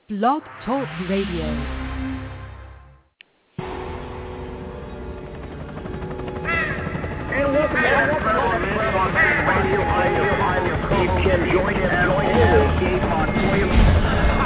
Blog Talk Radio. And welcome to Radio. Steve Kim joined us as always. Gabe Montoya.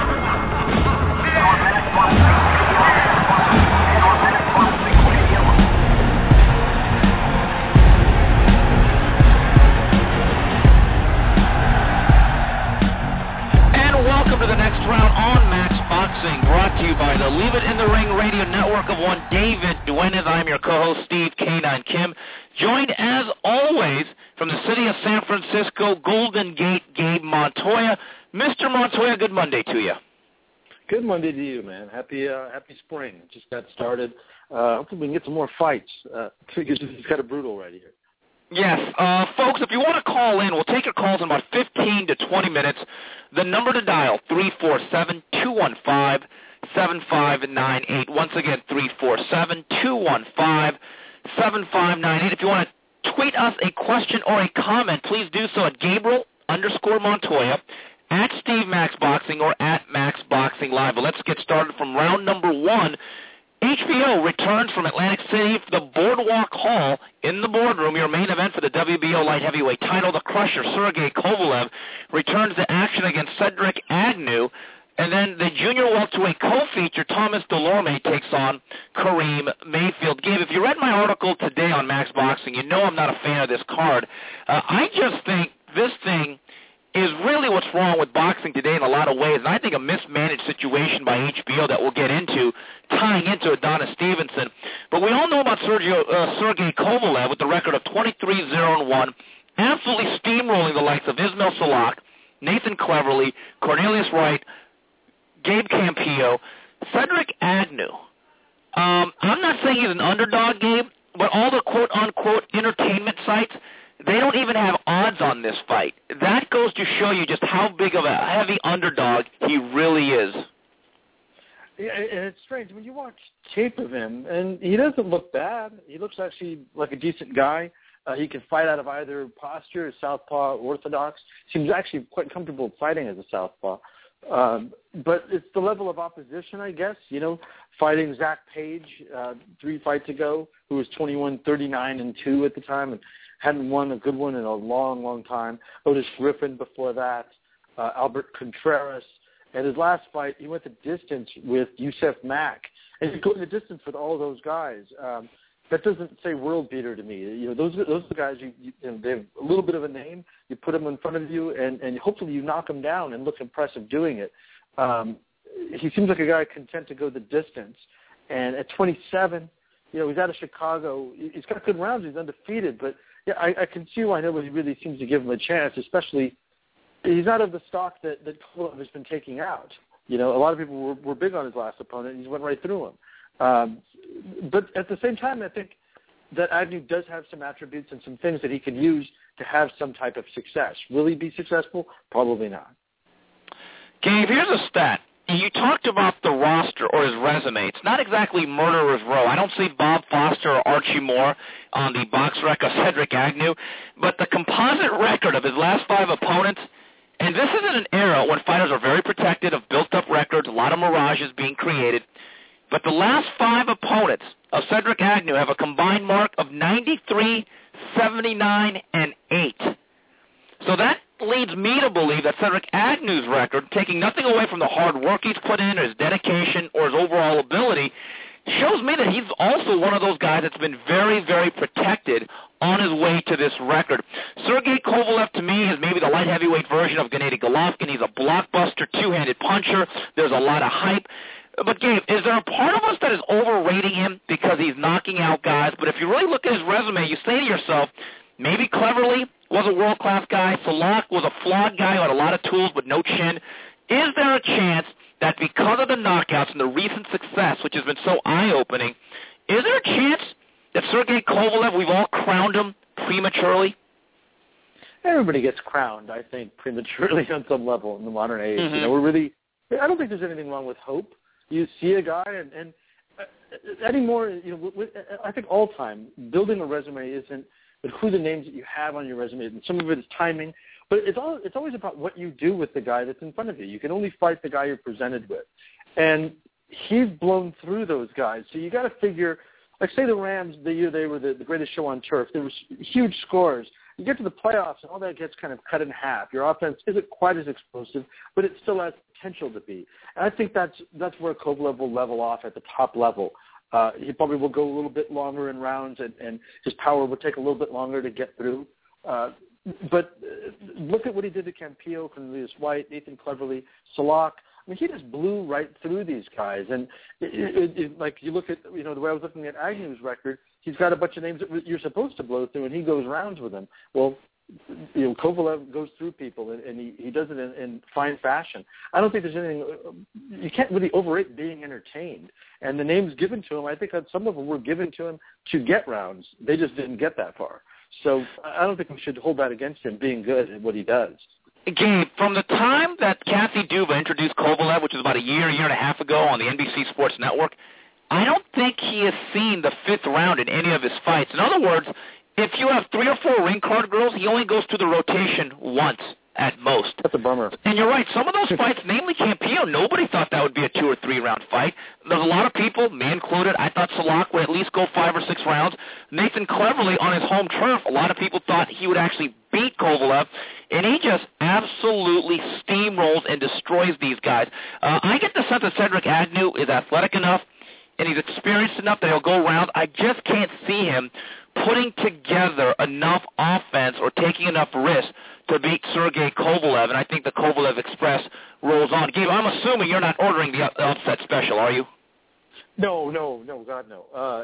Welcome to the next round on Max Boxing, brought to you by the Leave It in the Ring radio network of one David Duenas. I'm your co-host, Steve K9 Kim, joined as always from the city of San Francisco, Golden Gate, Gabe Montoya. Mr. Montoya, good Monday to you. Good Monday to you, man. Happy spring. Just got started. Hopefully we can get some more fights because it's kind of brutal right here. Yes. Folks, if you want to call in, we'll take your calls in about 15 to 20 minutes. The number to dial, 347-215-7598. Once again, 347-215-7598. If you want to tweet us a question or a comment, please do so at Gabriel_Montoya, at Steve Max Boxing, or at Max Boxing Live. But let's get started from round number one. HBO returns from Atlantic City for the Boardwalk Hall in the boardroom. Your main event for the WBO light heavyweight title, the Crusher, Sergey Kovalev, returns to action against Cedric Agnew. And then the junior welterweight co-feature, Thomas Delorme, takes on Kareem Mayfield. Gabe, if you read my article today on Max Boxing, you know I'm not a fan of this card. I just think this thing is really what's wrong with boxing today in a lot of ways, and I think a mismanaged situation by HBO that we'll get into, tying into Adonis Stevenson. But we all know about Sergey Kovalev with the record of 23-0-1, absolutely steamrolling the likes of Ismail Salak, Nathan Cleverly, Cornelius Wright, Gabe Campillo, Cedric Agnew. I'm not saying he's an underdog, Gabe, but all the quote-unquote entertainment sites, they don't even have odds on this fight. That goes to show you just how big of a heavy underdog he really is. Yeah, and it's strange. When you watch tape of him, and he doesn't look bad. He looks actually like a decent guy. He can fight out of either posture, southpaw, orthodox. Seems actually quite comfortable fighting as a southpaw. But it's the level of opposition, I guess. You know, fighting Zach Page 3 fights ago, who was 21-39-2 at the time, and hadn't won a good one in a long, long time. Otis Griffin before that, Albert Contreras. And his last fight, he went the distance with Youssef Mack. And he's going the distance with all those guys. That doesn't say world beater to me. You know, those are the guys, you know, they have a little bit of a name. You put them in front of you, and hopefully you knock them down and look impressive doing it. He seems like a guy content to go the distance. And at 27, you know, he's out of Chicago. He's got good rounds. He's undefeated, but yeah, I can see why nobody really seems to give him a chance, especially he's not of the stock that Kovalev has been taking out. You know, a lot of people were big on his last opponent, and he went right through him. But at the same time, I think that Agnew does have some attributes and some things that he can use to have some type of success. Will he be successful? Probably not. Gabe, here's a stat. You talked about the roster or his resume. It's not exactly murderer's row. I don't see Bob Foster or Archie Moore on the box rec of Cedric Agnew, but the composite record of his last 5 opponents, and this isn't an era when fighters are very protected of built-up records, a lot of mirages being created, but the last 5 opponents of Cedric Agnew have a combined mark of 93, 79, and 8. So that leads me to believe that Cedric Agnew's record, taking nothing away from the hard work he's put in, or his dedication, or his overall ability, shows me that he's also one of those guys that's been very, very protected on his way to this record. Sergey Kovalev, to me, is maybe the light heavyweight version of Gennady Golovkin. He's a blockbuster, two-handed puncher. There's a lot of hype. But, Gabe, is there a part of us that is overrating him because he's knocking out guys? But if you really look at his resume, you say to yourself, maybe Cleverly was a world-class guy. Salak was a flawed guy who had a lot of tools but no chin. Is there a chance that because of the knockouts and the recent success, which has been so eye-opening, is there a chance that Sergey Kovalev, we've all crowned him prematurely? Everybody gets crowned, I think, prematurely on some level in the modern age. Mm-hmm. You know, I don't think there's anything wrong with hope. You see a guy, and anymore, you know, I think all time, building a resume isn't but who the names that you have on your resume, and some of it is timing, But it's always about what you do with the guy that's in front of you. You can only fight the guy you're presented with. And he's blown through those guys. So you got to figure, like say the Rams, the year they were the greatest show on turf, there was huge scores. You get to the playoffs and all that gets kind of cut in half. Your offense isn't quite as explosive, but it still has potential to be. And I think that's where Kovalev will level off at the top level. He probably will go a little bit longer in rounds, and his power will take a little bit longer to get through. But look at what he did to Campillo, Cornelius White, Nathan Cleverly, Salak. I mean, he just blew right through these guys. And like you look at, the way I was looking at Agnew's record, he's got a bunch of names that you're supposed to blow through, and he goes rounds with them. Well, Kovalev goes through people, and he does it in fine fashion. I don't think there's anything – you can't really overrate being entertained. And the names given to him, I think that some of them were given to him to get rounds. They just didn't get that far. So I don't think we should hold that against him being good at what he does. Gabe, from the time that Kathy Duva introduced Kovalev, which was about a year and a half ago on the NBC Sports Network, I don't think he has seen the fifth round in any of his fights. In other words, if you have 3 or 4 ring card girls, he only goes through the rotation once at most. That's a bummer. And you're right. Some of those fights, namely Campillo, nobody thought that would be a 2 or 3 round fight. There's a lot of people, me included, I thought Salak would at least go 5 or 6 rounds. Nathan Cleverly on his home turf, a lot of people thought he would actually beat Kovalev, and he just absolutely steamrolls and destroys these guys. I get the sense that Cedric Agnew is athletic enough and he's experienced enough that he'll go round. I just can't see him putting together enough offense or taking enough risk to beat Sergey Kovalev, and I think the Kovalev Express rolls on. Gabe, I'm assuming you're not ordering the upset special, are you? No, God, no.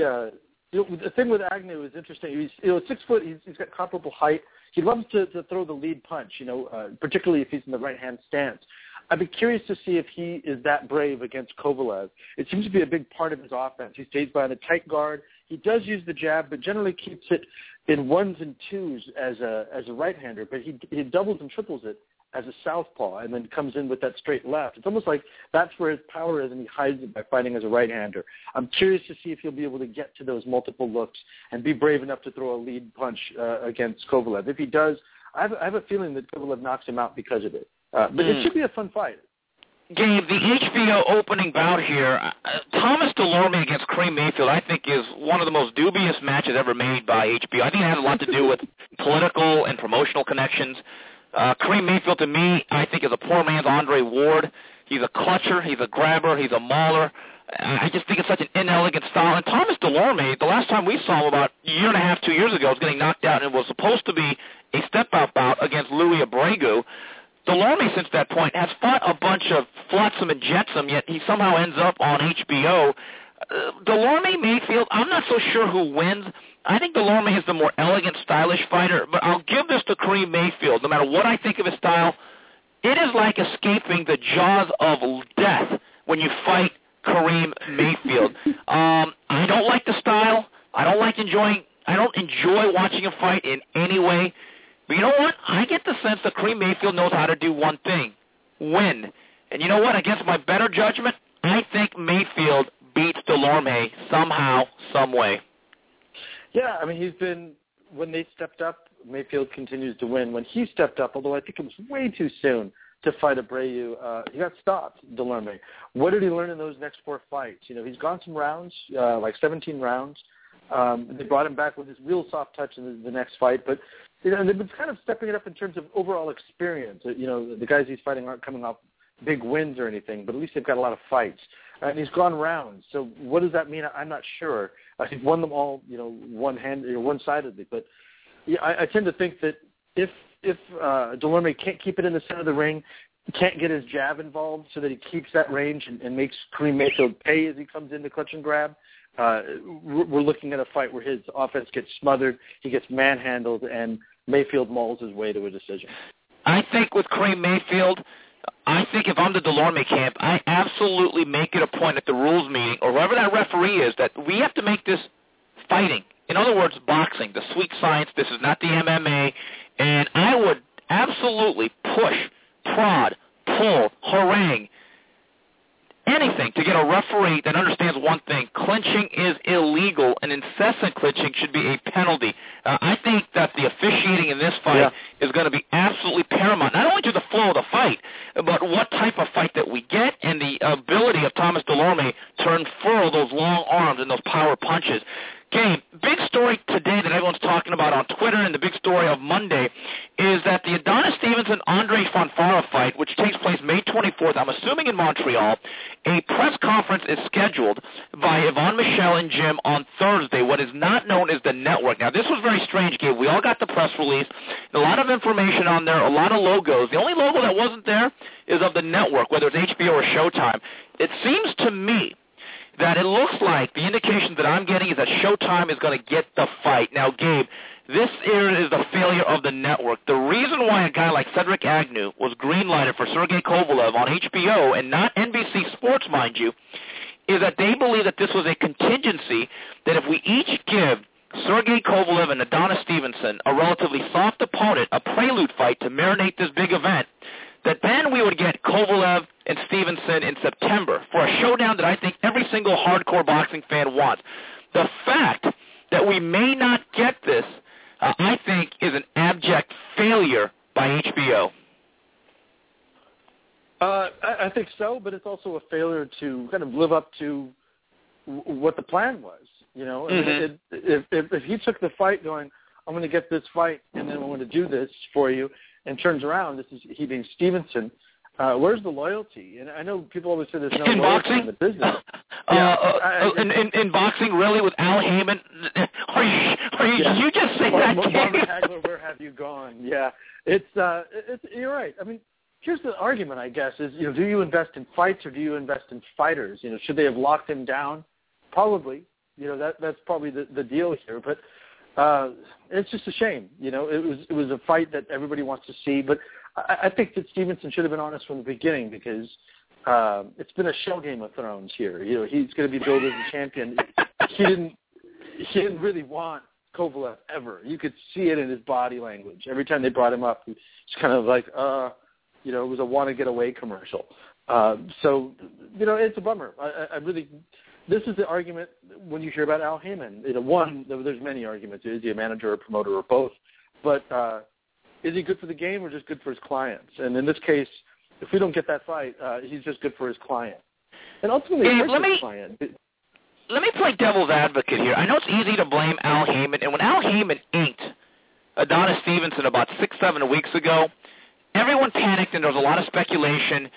The thing with Agnew is interesting. He's 6 foot. He's got comparable height. He loves to throw the lead punch, particularly if he's in the right-hand stance. I'd be curious to see if he is that brave against Kovalev. It seems to be a big part of his offense. He stays behind a tight guard. He does use the jab, but generally keeps it in 1s and 2s as a right-hander. But he doubles and triples it as a southpaw, and then comes in with that straight left. It's almost like that's where his power is, and he hides it by fighting as a right-hander. I'm curious to see if he'll be able to get to those multiple looks and be brave enough to throw a lead punch against Kovalev. If he does, I have a feeling that Kovalev knocks him out because of it. But it should be a fun fight. Gabe, the HBO opening bout here, Thomas Delorme against Kareem Mayfield, I think is one of the most dubious matches ever made by HBO. I think it has a lot to do with political and promotional connections. Kareem Mayfield, to me, I think is a poor man's Andre Ward. He's a clutcher, he's a grabber, he's a mauler. I just think it's such an inelegant style. And Thomas Delorme, the last time we saw him about a year and a half, 2 years ago, was getting knocked out, and it was supposed to be a step-out bout against Louis Abregu. Delorme, since that point, has fought a bunch of flotsam and jetsam, yet he somehow ends up on HBO. Delorme, Mayfield, I'm not so sure who wins. I think Delorme is the more elegant, stylish fighter, but I'll give this to Kareem Mayfield. No matter what I think of his style, it is like escaping the jaws of death when you fight Kareem Mayfield. I don't like the style. I don't enjoy watching him fight in any way. But you know what? I get the sense that Kareem Mayfield knows how to do one thing, win. And you know what? Against my better judgment, I think Mayfield beats Delorme somehow, some way. Yeah, I mean, when they stepped up, Mayfield continues to win. When he stepped up, although I think it was way too soon to fight Abreu, he got stopped, Delorme. What did he learn in those next 4 fights? He's gone some rounds, like 17 rounds. They brought him back with his real soft touch in the next fight, but they've been kind of stepping it up in terms of overall experience. The guys he's fighting aren't coming off big wins or anything, but at least they've got a lot of fights. And he's gone rounds. So what does that mean? I'm not sure. He's won them all, one-sidedly. But yeah, I tend to think that if Delorme can't keep it in the center of the ring, can't get his jab involved so that he keeps that range and makes Kareem Mayfield pay as he comes in to clutch and grab, we're looking at a fight where his offense gets smothered, he gets manhandled, and Mayfield mauls his way to a decision. I think with Kareem Mayfield, I think if I'm the Delorme camp, I absolutely make it a point at the rules meeting, or whoever that referee is, that we have to make this fighting. In other words, boxing, the sweet science. This is not the MMA. And I would absolutely push, prod, pull, harangue anything to get a referee that understands one thing: clinching is illegal, and incessant clinching should be a penalty. I think that the officiating in this fight is going to be absolutely paramount, not only to the flow of the fight, but what type of fight that we get and the ability of Thomas Dulorme to unfurl those long arms and those power punches. Gabe, big story today that everyone's talking about on Twitter, and the big story of Monday is that the Adonis Stevenson-Andre Fonfara fight, which takes place May 24th, I'm assuming in Montreal, a press conference is scheduled by Yvonne Michel and Jim on Thursday, what is not known as the network. Now, this was very strange, Gabe. We all got the press release, a lot of information on there, a lot of logos. The only logo that wasn't there is of the network, whether it's HBO or Showtime. It seems to me that it looks like the indication that I'm getting is that Showtime is going to get the fight. Now, Gabe, this is the failure of the network. The reason why a guy like Cedric Agnew was green-lighted for Sergey Kovalev on HBO and not NBC Sports, mind you, is that they believe that this was a contingency that if we each give Sergey Kovalev and Adonis Stevenson a relatively soft opponent, a prelude fight to marinate this big event, that then we would get Kovalev and Stevenson in September for a showdown that I think every single hardcore boxing fan wants. The fact that we may not get this, I think, is an abject failure by HBO. I think so, but it's also a failure to kind of live up to what the plan was. You know, if he took the fight going, I'm going to get this fight and then I'm going to do this for you, and turns around, this is he being Stevenson, where's the loyalty? And I know people always say there's no in loyalty boxing? in the business. In boxing, really, with Al Heyman? You just say that? Marvin Hagler, where have you gone? Yeah, it's you're right. I mean, here's the argument, I guess, is, you know, do you invest in fights or do you invest in fighters? You know, should they have locked him down? Probably. You know, that's probably the deal here. But it's just a shame. You know, it was a fight that everybody wants to see. But I think that Stevenson should have been honest from the beginning, because it's been a show Game of Thrones here. You know, he's going to be billed as a champion. He didn't really want Kovalev ever. You could see it in his body language. Every time they brought him up, it's kind of like, you know, it was a want to get away commercial. So, you know, it's a bummer. I really, this is the argument when you hear about Al Heyman. You know, one, there's many arguments. Is he a manager or promoter or both? But is he good for the game or just good for his clients? And in this case, if we don't get that fight, he's just good for his client. And ultimately, his client. Let me play devil's advocate here. I know it's easy to blame Al Heyman, and when Al Heyman inked Adonis Stevenson about 6-7 weeks ago, everyone panicked and there was a lot of speculation.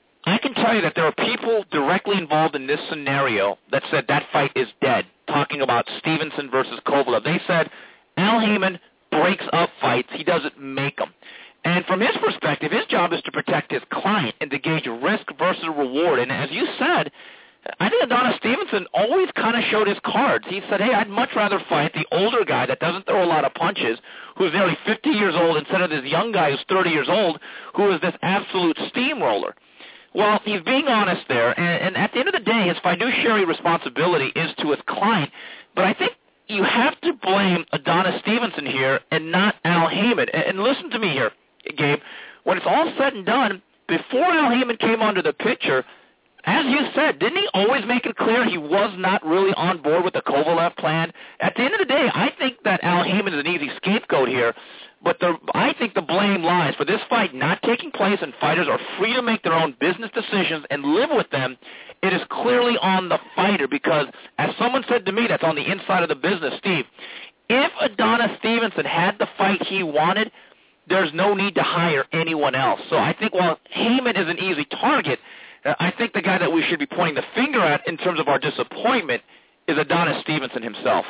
I can tell you that there are people directly involved in this scenario that said that fight is dead, talking about Stevenson versus Kovalev. They said Al Heyman breaks up fights. He doesn't make them. And from his perspective, his job is to protect his client and to gauge risk versus reward. And as you said, I think Adonis Stevenson always kind of showed his cards. He said, hey, I'd much rather fight the older guy that doesn't throw a lot of punches, who's nearly 50 years old, instead of this young guy who's 30 years old, who is this absolute steamroller. Well, he's being honest there, and at the end of the day, his fiduciary responsibility is to his client. But I think you have to blame Adonis Stevenson here and not Al Heyman. And listen to me here, Gabe. When it's all said and done, before Al Heyman came onto the picture, as you said, didn't he always make it clear he was not really on board with the Kovalev plan? At the end of the day, I think that Al Heyman is an easy scapegoat here, but I think the blame lies for this fight not taking place, and fighters are free to make their own business decisions and live with them. It is clearly on the fighter, because as someone said to me that's on the inside of the business, Steve, if Adonis Stevenson had the fight he wanted, there's no need to hire anyone else. So I think while Heyman is an easy target, I think the guy that we should be pointing the finger at in terms of our disappointment is Adonis Stevenson himself.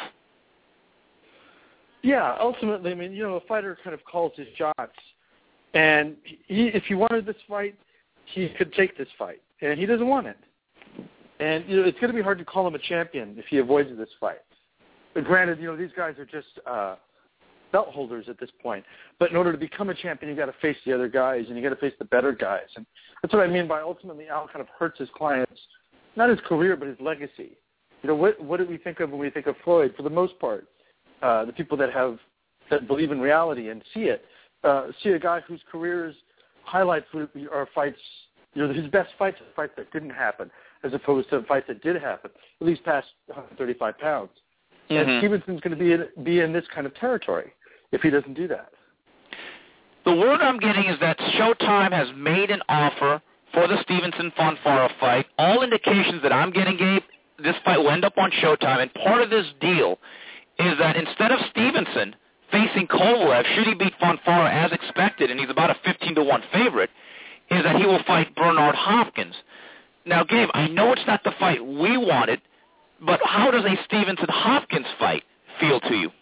Yeah, ultimately, I mean, you know, a fighter kind of calls his shots. And if he wanted this fight, he could take this fight. And he doesn't want it. And, you know, it's going to be hard to call him a champion if he avoids this fight. But granted, you know, these guys are just belt holders at this point. But in order to become a champion, you've got to face the other guys, and you've got to face the better guys. And that's what I mean by ultimately Al kind of hurts his clients, not his career, but his legacy. You know, what do we think of when we think of Floyd? For the most part, the people that believe in reality and see it, see a guy whose career's highlights are fights, his best fights are fights that didn't happen, as opposed to fights that did happen, at least past 135 pounds. Mm-hmm. And Stevenson's going to be in this kind of territory if he doesn't do that. The word I'm getting is that Showtime has made an offer for the Stevenson-Fonfara fight. All indications that I'm getting, Gabe, this fight will end up on Showtime, and part of this deal is that instead of Stevenson facing Kovalev, should he beat Fonfara as expected, and he's about a 15-1 favorite, is that he will fight Bernard Hopkins. Now, Gabe, I know it's not the fight we wanted, but how does a Stevenson-Hopkins fight feel to you?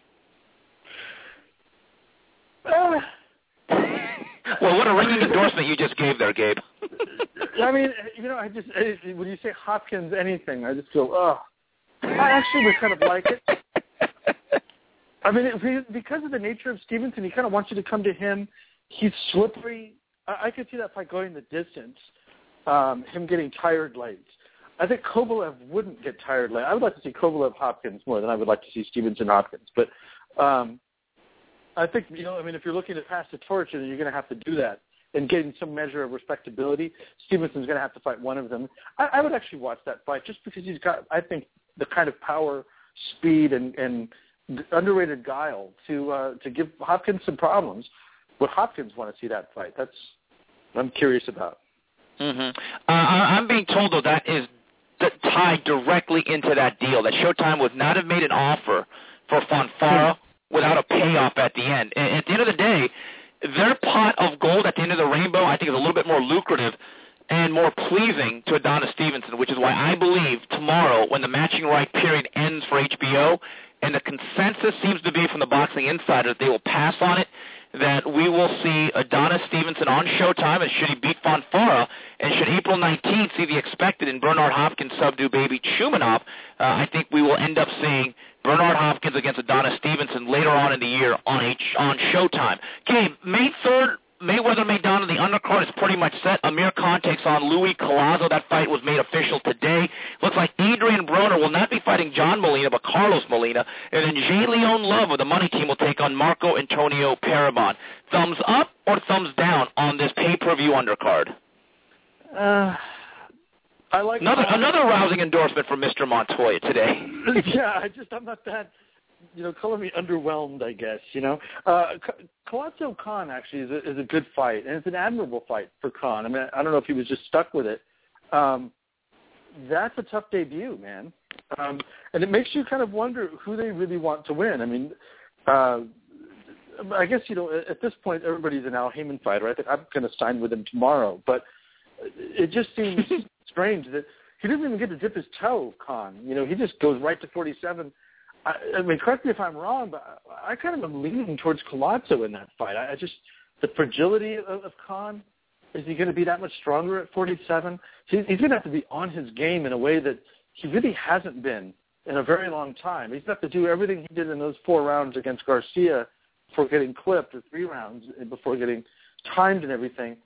Well, what a ringing endorsement you just gave there, Gabe. I mean, when you say Hopkins anything, I just feel, I actually would kind of like it. I mean, because of the nature of Stevenson, he kind of wants you to come to him. He's slippery. I could see that fight going the distance, him getting tired late. I think Kovalev wouldn't get tired late. I would like to see Kovalev-Hopkins more than I would like to see Stevenson-Hopkins. But I think, if you're looking to pass the torch, then you're going to have to do that. And getting some measure of respectability, Stevenson's going to have to fight one of them. I would actually watch that fight just because he's got, I think, the kind of power, speed, and underrated guile to give Hopkins some problems. Would Hopkins want to see that fight? That's what I'm curious about. Mm-hmm. I'm being told, though, that is tied directly into that deal, that Showtime would not have made an offer for Fonfara without a payoff at the end. And at the end of the day, their pot of gold at the end of the rainbow, I think, is a little bit more lucrative and more pleasing to Adonis Stevenson, which is why I believe tomorrow, when the matching right period ends for HBO, and the consensus seems to be from the Boxing Insider that they will pass on it, that we will see Adonis Stevenson on Showtime, and should he beat Fonfara, and should April 19th see the expected in Bernard Hopkins subdue baby Chumanov, I think we will end up seeing Bernard Hopkins against Adonis Stevenson later on in the year on Showtime. Okay, May 3rd, Mayweather-Maidana, the undercard is pretty much set. Amir Khan takes on Louis Collazo. That fight was made official today. Looks like Adrian Broner will not be fighting John Molina, but Carlos Molina. And then J. Leon Love of the Money Team will take on Marco Antonio Paramon. Thumbs up or thumbs down on this pay-per-view undercard? I like another rousing endorsement from Mr. Montoya today. Yeah, I'm not that, color me underwhelmed, I guess, Collazo Khan actually is a good fight, and it's an admirable fight for Khan. I mean, I don't know if he was just stuck with it. That's a tough debut, man. And it makes you kind of wonder who they really want to win. I mean, I guess, at this point, everybody's an Al Heyman fighter. I think I'm going to sign with him tomorrow. But it just seems strange that he doesn't even get to dip his toe, Khan. He just goes right to 47. I mean, correct me if I'm wrong, but I kind of am leaning towards Collazo in that fight. The fragility of Khan, is he going to be that much stronger at 47? He's going to have to be on his game in a way that he really hasn't been in a very long time. He's going to have to do everything he did in those 4 rounds against Garcia before getting clipped, or 3 rounds before getting timed and everything,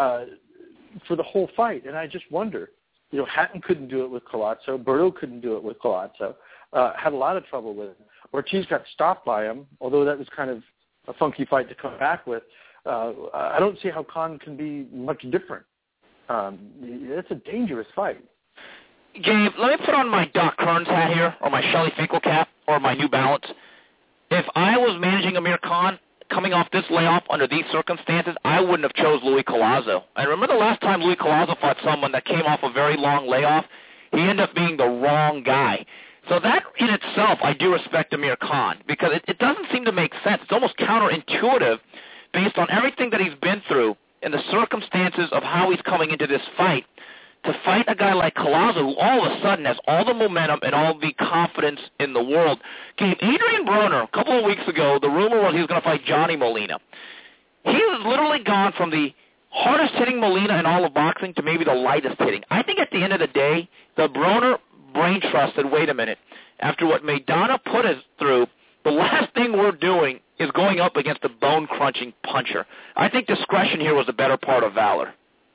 for the whole fight. And I just wonder, Hatton couldn't do it with Collazo. Berto couldn't do it with Collazo. Had a lot of trouble with it. Ortiz got stopped by him, although that was kind of a funky fight to come back with. I don't see how Khan can be much different. It's a dangerous fight. Gabe, let me put on my Doc Kearns hat here, or my Shelly Finkel cap, or my New Balance. If I was managing Amir Khan, coming off this layoff under these circumstances, I wouldn't have chose Louis Collazo. I remember the last time Louis Collazo fought someone that came off a very long layoff, he ended up being the wrong guy. So that in itself, I do respect Amir Khan, because it doesn't seem to make sense. It's almost counterintuitive based on everything that he's been through and the circumstances of how he's coming into this fight, to fight a guy like Collazo, who all of a sudden has all the momentum and all the confidence in the world. Okay, Adrian Broner, a couple of weeks ago, the rumor was he was going to fight Johnny Molina. He has literally gone from the hardest-hitting Molina in all of boxing to maybe the lightest hitting. I think at the end of the day, the Broner brain trust said, wait a minute, after what Maidana put us through, the last thing we're doing is going up against a bone-crunching puncher. I think discretion here was a better part of valor.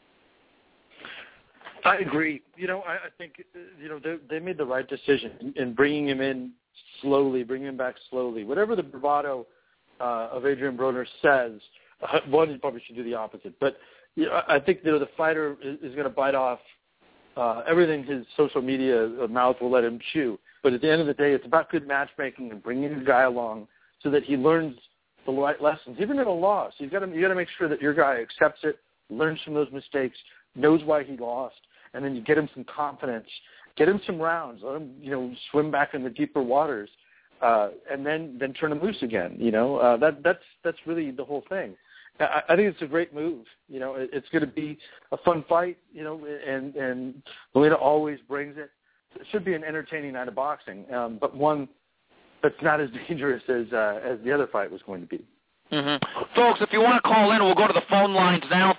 I agree. I think, they made the right decision in bringing him in slowly, bringing him back slowly. Whatever the bravado of Adrian Broner says, one, he probably should do the opposite. But I think the fighter is going to bite off everything his social media mouth will let him chew. But at the end of the day, it's about good matchmaking and bringing a guy along so that he learns the right lessons. Even in a loss, you got to make sure that your guy accepts it, learns from those mistakes, knows why he lost, and then you get him some confidence, get him some rounds, let him swim back in the deeper waters, and then turn him loose again. That's really the whole thing. I think it's a great move. It's going to be a fun fight. And Molina always brings it. It should be an entertaining night of boxing, but one that's not as dangerous as the other fight was going to be. Mm-hmm. Folks, if you want to call in, we'll go to the phone lines now,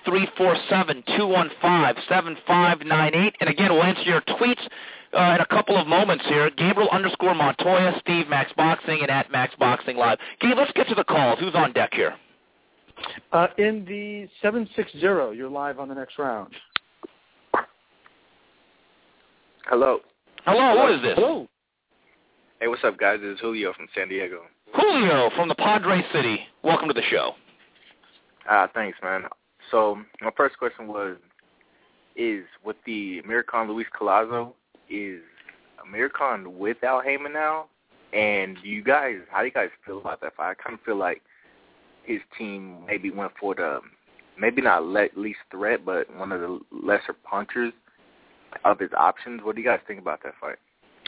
347-215-7598. And again, we'll answer your tweets in a couple of moments here. Gabriel_Montoya, Steve Max Boxing, and at Max Boxing Live. Gabe, let's get to the calls. Who's on deck here? In the 760, you're live on the next round. Hello. Hello, what is this? Hello. Hey, what's up, guys? This is Julio from San Diego. Julio from the Padre City. Welcome to the show. Thanks, man. So my first question is with the Amir Khan Luis Collazo, is Amir Khan with Al Haymon now? And how do you guys feel about that fight? I kind of feel like his team maybe went for the, maybe not least threat, but one of the lesser punchers of his options. What do you guys think about that fight?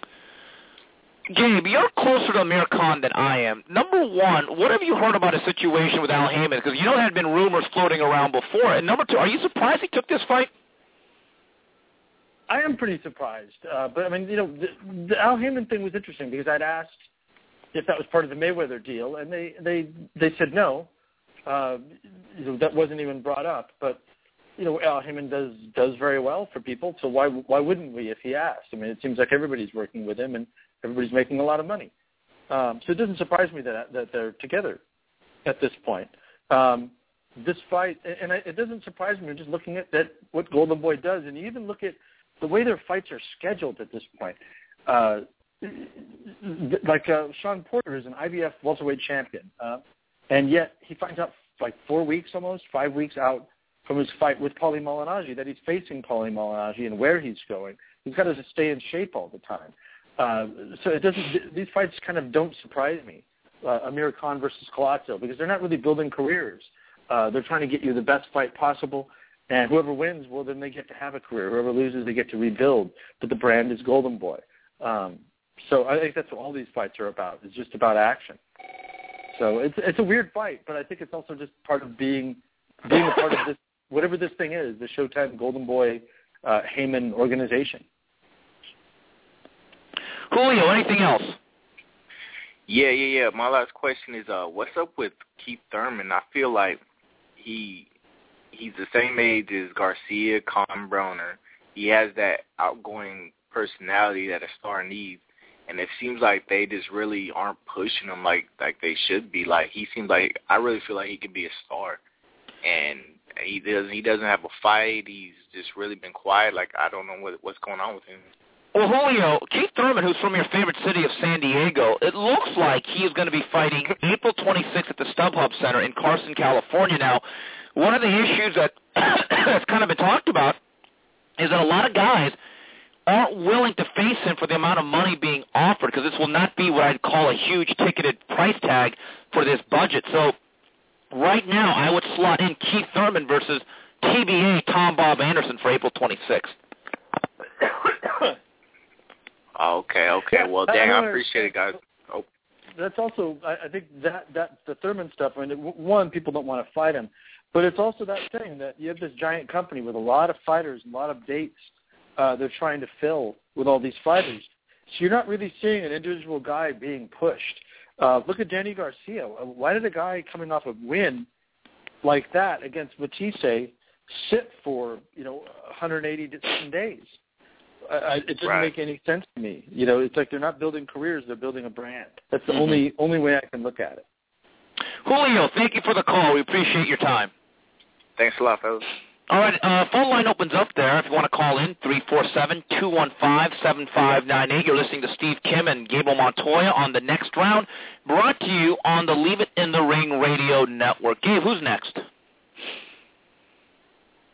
Gabe, you're closer to Amir Khan than I am. Number one, what have you heard about his situation with Al Haymon? Because there had been rumors floating around before. And number two, are you surprised he took this fight? I am pretty surprised. But, I mean, the Al Haymon thing was interesting because I'd asked if that was part of the Mayweather deal, and they said no. That wasn't even brought up. But, Al Haymon does very well for people, so why wouldn't we if he asked? I mean, it seems like everybody's working with him, and everybody's making a lot of money. So it doesn't surprise me that they're together at this point. This fight, and it doesn't surprise me just looking at what Golden Boy does, and you even look at the way their fights are scheduled at this point. Sean Porter is an IBF welterweight champion, and yet he finds out 5 weeks out from his fight with Paulie Malignaggi that he's facing Paulie Malignaggi and where he's going. He's got to stay in shape all the time. So these fights kind of don't surprise me, Amir Khan versus Collazo, because they're not really building careers. They're trying to get you the best fight possible, and whoever wins, well, then they get to have a career. Whoever loses, they get to rebuild. But the brand is Golden Boy. So I think that's what all these fights are about. It's just about action. So it's a weird fight, but I think it's also just part of being a part of this, whatever this thing is, the Showtime Golden Boy Haymon organization. Julio, anything else? Yeah. My last question is, what's up with Keith Thurman? I feel like he's the same age as Garcia, Con Broner. He has that outgoing personality that a star needs, and it seems like they just really aren't pushing him like they should be. Like, he seems like, I really feel like he could be a star, and he doesn't have a fight. He's just really been quiet. Like, I don't know what's going on with him. Well, Julio, Keith Thurman, who's from your favorite city of San Diego, it looks like he is going to be fighting April 26th at the StubHub Center in Carson, California. Now, one of the issues that's kind of been talked about is that a lot of guys aren't willing to face him for the amount of money being offered, because this will not be what I'd call a huge ticketed price tag for this budget. So right now I would slot in Keith Thurman versus TBA Tom Bob Anderson for April 26th. Okay. Well, dang, I appreciate it, guys. Oh. That's also, I think that the Thurman stuff, I mean, one, people don't want to fight him, but it's also that thing that you have this giant company with a lot of fighters, a lot of dates they're trying to fill with all these fighters. So you're not really seeing an individual guy being pushed. Look at Danny Garcia. Why did a guy coming off a win like that against Batiste sit for 180 days? It doesn't make any sense to me. It's like they're not building careers; they're building a brand. That's the only way I can look at it. Julio, thank you for the call. We appreciate your time. Thanks a lot, fellas. All right, phone line opens up there. If you want to call in, 347-215-7598. You're listening to Steve Kim and Gabriel Montoya on The Next Round, brought to you on the Leave It in the Ring radio network. Gabe, who's next?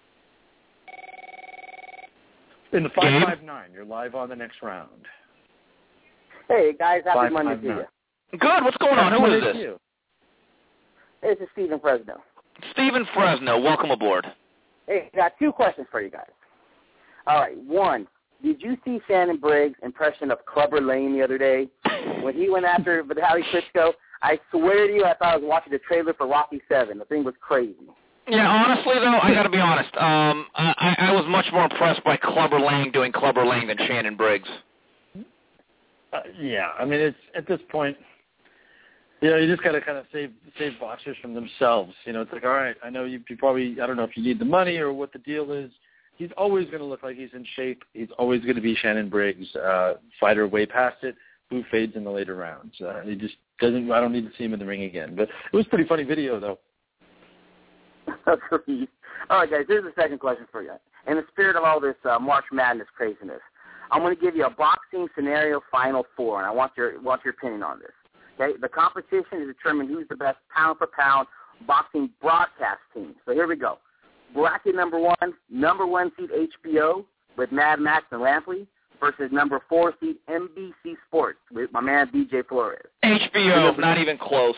In the 559, you're live on the next round. Hey, guys, happy Monday to you. Good. What's going on? Who is this? This is Stephen Fresno. Stephen Fresno. Welcome aboard. Hey, I got two questions for you guys. All right, one, did you see Shannon Briggs' impression of Clubber Lang the other day? When he went after Vitaly Klitschko, I swear to you, I thought I was watching the trailer for Rocky 7. The thing was crazy. Yeah, honestly, though, I got to be honest. I was much more impressed by Clubber Lang doing Clubber Lang than Shannon Briggs. Yeah, I mean, it's at this point, you just got to kind of save boxers from themselves. It's like, all right, I know you probably, I don't know if you need the money or what the deal is. He's always going to look like he's in shape. He's always going to be Shannon Briggs, fighter way past it, who fades in the later rounds. He just doesn't. I don't need to see him in the ring again. But it was a pretty funny video, though. All right, guys, here's the second question for you. In the spirit of all this March Madness craziness, I'm going to give you a boxing scenario Final Four, and I want your opinion on this. Okay, the competition is determined who's the best pound-for-pound boxing broadcast team. So here we go. Bracket number one seed HBO with Mad Max and Lampley versus number 4 seed NBC Sports with my man BJ Flores. HBO, not even close.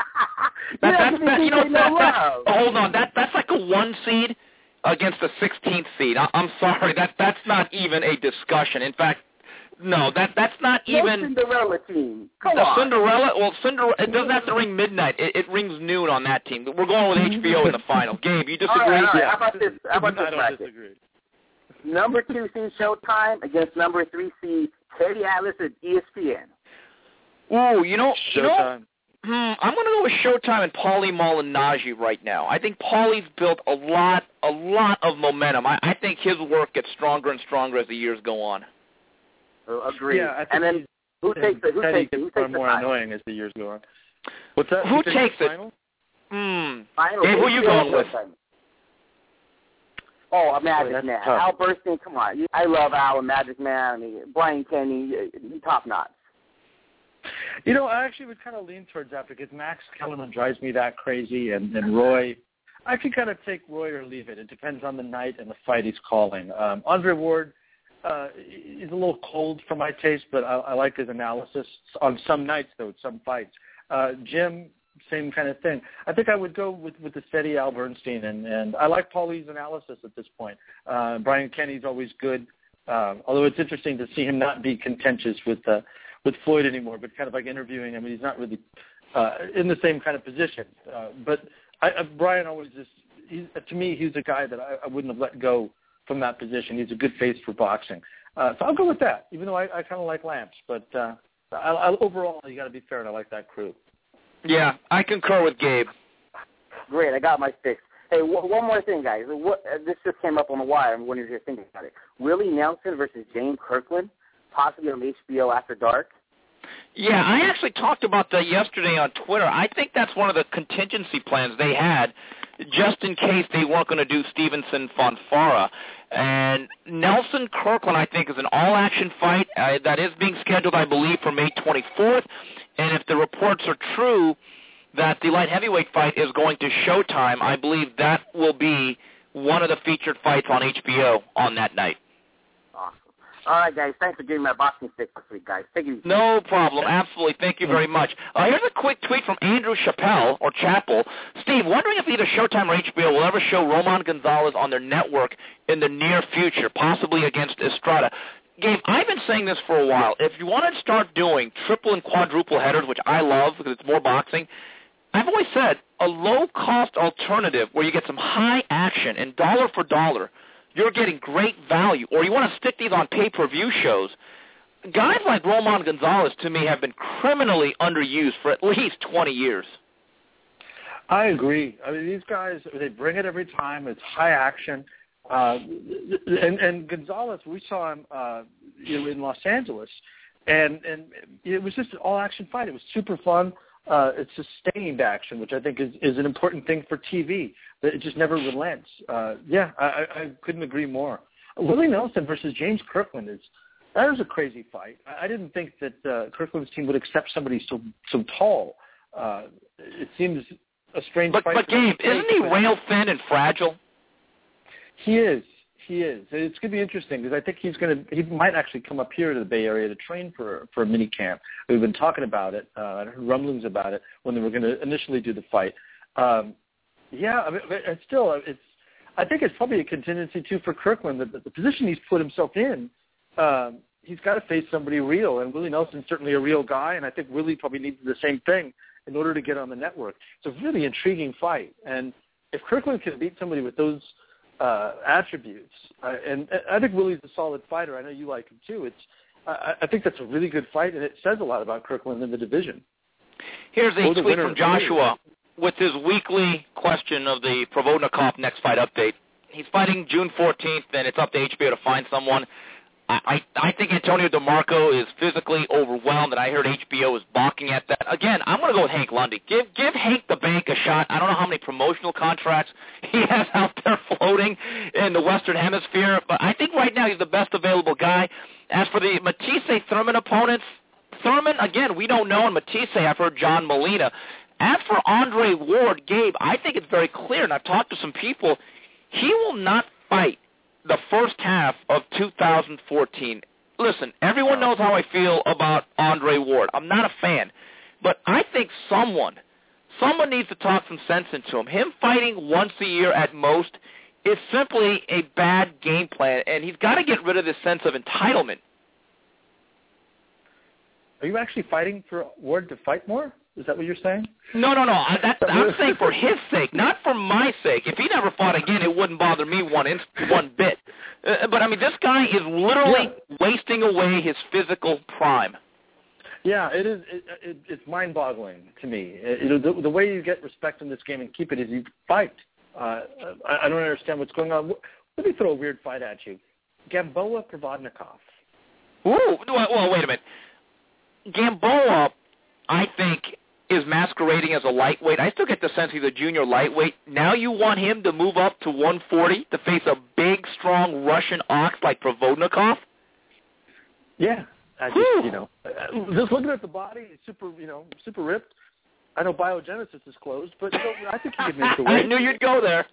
Hold on, that's like a 1 seed against a 16th seed. I'm sorry, that's not even a discussion. In fact, no, that's not even. Cinderella team. Come on. Cinderella. It doesn't have to ring midnight. It rings noon on that team. We're going with HBO in the final. Gabe, you disagree? All right. How about this? I don't disagree. Number 2 seed Showtime against number 3 seed Teddy Atlas at ESPN. Ooh, Showtime. I'm going to go with Showtime and Paulie Malignaggi right now. I think Paulie's built a lot of momentum. I think his work gets stronger and stronger as the years go on. Agreed. Yeah, I think and then who takes the more annoying as the years go on. What's that? Who takes it? Final? Hey, who are you going with? Oh, Magic Man. Al Bernstein, come on. I love Al and Magic Man. I mean, Brian Kenny, top notch. I actually would kind of lean towards that because Max Kellerman drives me that crazy, and Roy. I could kind of take Roy or leave it. It depends on the night and the fight he's calling. Andre Ward is a little cold for my taste, but I like his analysis on some nights, though, some fights. Jim, same kind of thing. I think I would go with the steady Al Bernstein, and I like Paulie's analysis at this point. Brian Kenny's always good, although it's interesting to see him not be contentious with Floyd anymore, but kind of like interviewing him. He's not really in the same kind of position. But Brian always to me, he's a guy that I wouldn't have let go from that position. He's a good face for boxing. So I'll go with that, even though I kind of like Lamps. But overall, you got to be fair, and I like that crew. Yeah, I concur with Gabe. Great, I got my fix. Hey, one more thing, guys. This just came up on the wire. I'm wondering if you're thinking about it. Willie Nelson versus James Kirkland, possibly on HBO After Dark. Yeah, I actually talked about that yesterday on Twitter. I think that's one of the contingency plans they had, just in case they weren't going to do Stevenson-Fonfara. And Nelson Kirkland, I think, is an all-action fight that is being scheduled, I believe, for May 24th. And if the reports are true that the light heavyweight fight is going to Showtime, I believe that will be one of the featured fights on HBO on that night. Awesome. All right, guys. Thanks for giving me my boxing fix this week, guys. Take it easy. No problem. Absolutely. Thank you very much. Here's a quick tweet from Andrew Chappell, or Chappell. Steve, wondering if either Showtime or HBO will ever show Roman Gonzalez on their network in the near future, possibly against Estrada. Gabe, I've been saying this for a while. If you want to start doing triple and quadruple headers, which I love because it's more boxing, I've always said a low-cost alternative where you get some high action and dollar for dollar, you're getting great value. Or you want to stick these on pay-per-view shows. Guys like Roman Gonzalez, to me, have been criminally underused for at least 20 years. I agree. I mean, these guys, they bring it every time. It's high action. And Gonzalez, we saw him in Los Angeles, and it was just an all-action fight. It was super fun. It's sustained action, which I think is an important thing for TV. That it just never relents. I couldn't agree more. Willie Nelson versus James Kirkland that is a crazy fight. I didn't think that Kirkland's team would accept somebody so tall. It seems a strange fight. But Gabe, isn't he rail thin and fragile? He is. He is. It's going to be interesting because I think he might actually come up here to the Bay Area to train for a mini camp. We've been talking about it. I heard rumblings about it when they were going to initially do the fight. Yeah, I mean, it's still, I think it's probably a contingency too for Kirkland. The position he's put himself in, he's got to face somebody real, and Willie Nelson's certainly a real guy, and I think Willie probably needs the same thing in order to get on the network. It's a really intriguing fight, and if Kirkland can beat somebody with those attributes, and I think Willie's a solid fighter. I know you like him too. I think that's a really good fight, and it says a lot about Kirkland in the division. Here's a tweet from Joshua with his weekly question of the Provodnikov next fight update. He's fighting June 14th, and it's up to HBO to find someone. I think Antonio DeMarco is physically overwhelmed, and I heard HBO is balking at that. Again, I'm going to go with Hank Lundy. Give Hank the Bank a shot. I don't know how many promotional contracts he has out there floating in the Western Hemisphere, but I think right now he's the best available guy. As for the Matisse-Thurman opponents, Thurman, again, we don't know, and Matisse, I've heard John Molina. As for Andre Ward, Gabe, I think it's very clear, and I've talked to some people, he will not fight the first half of 2014. Listen, everyone knows how I feel about Andre Ward. I'm not a fan. But I think someone needs to talk some sense into him. Him fighting once a year at most is simply a bad game plan, and he's got to get rid of this sense of entitlement. Are you actually fighting for Ward to fight more? Is that what you're saying? No. I'm saying for his sake, not for my sake. If he never fought again, it wouldn't bother me one bit. But, I mean, this guy is literally wasting away his physical prime. Yeah, it is. It's mind-boggling to me. The way you get respect in this game and keep it is you fight. I don't understand what's going on. Let me throw a weird fight at you. Gamboa Provodnikov. Ooh, well, wait a minute. Gamboa, I think, is masquerading as a lightweight. I still get the sense he's a junior lightweight. Now you want him to move up to 140 to face a big, strong Russian ox like Provodnikov? Yeah. Just looking at the body, it's super ripped. I know Biogenesis is closed, but I think he could make the weight. I knew you'd go there.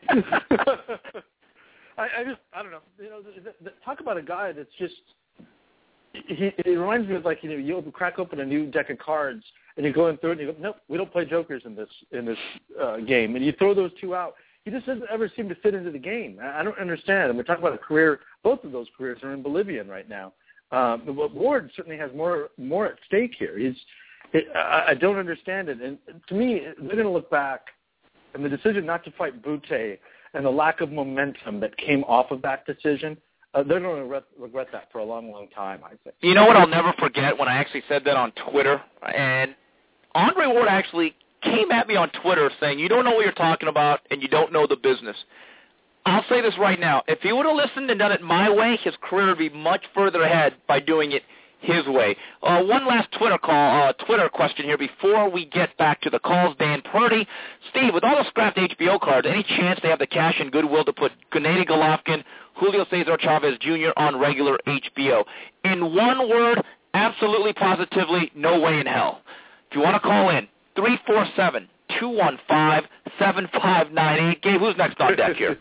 I don't know. Talk about a guy that's just. He reminds me of you crack open a new deck of cards and you go in through it and you go, nope, we don't play jokers in this game, and you throw those two out. He just doesn't ever seem to fit into the game. I don't understand. And we're talking about a career. Both of those careers are in Bolivian right now. But Ward certainly has more at stake here. I don't understand it. And to me, they're going to look back and the decision not to fight Bute and the lack of momentum that came off of that decision. They're going to regret that for a long, long time, I think. You know what I'll never forget when I actually said that on Twitter? And Andre Ward actually came at me on Twitter saying, you don't know what you're talking about and you don't know the business. I'll say this right now. If he would have listened and done it my way, his career would be much further ahead by doing it his way. One last Twitter question here before we get back to the calls. Dan Purdy. Steve, with all the scrapped HBO cards, any chance they have the cash and goodwill to put Gennady Golovkin, Julio Cesar Chavez Jr. on regular HBO? In one word, absolutely positively, no way in hell. If you want to call in, 347-215-7598. Gabe, who's next on deck here?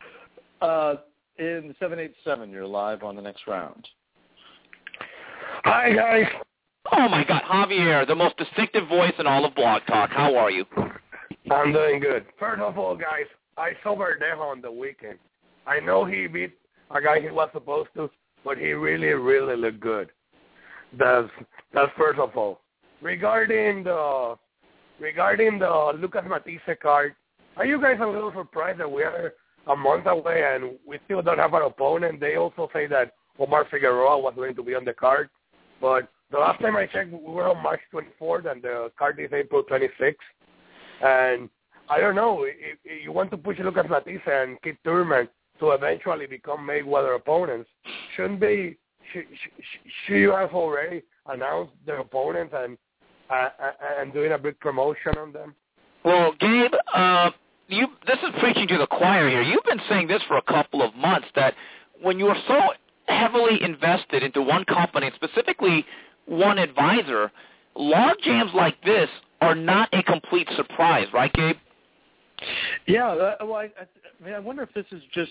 In 787, you're live on the next round. Hi, guys. Oh, my God. Javier, the most distinctive voice in all of Blog Talk. How are you? I'm doing good. First of all, guys, I saw Verdejo on the weekend. I know he beat a guy he was supposed to, but he really, really looked good. That's first of all. Regarding the Lucas Matisse card, are you guys a little surprised that we are a month away and we still don't have an opponent? They also say that Omar Figueroa was going to be on the card, but the last time I checked, we were on March 24th, and the card is April 26th. And I don't know, if you want to push Lucas Matisse and Keith Thurman to eventually become Mayweather opponents, should you have already announced their opponents and doing a big promotion on them? Well, Gabe, this is preaching to the choir here. You've been saying this for a couple of months, that when you are so heavily invested into one company, and specifically one advisor, log jams like this are not a complete surprise, right, Gabe? Yeah, I wonder if this is just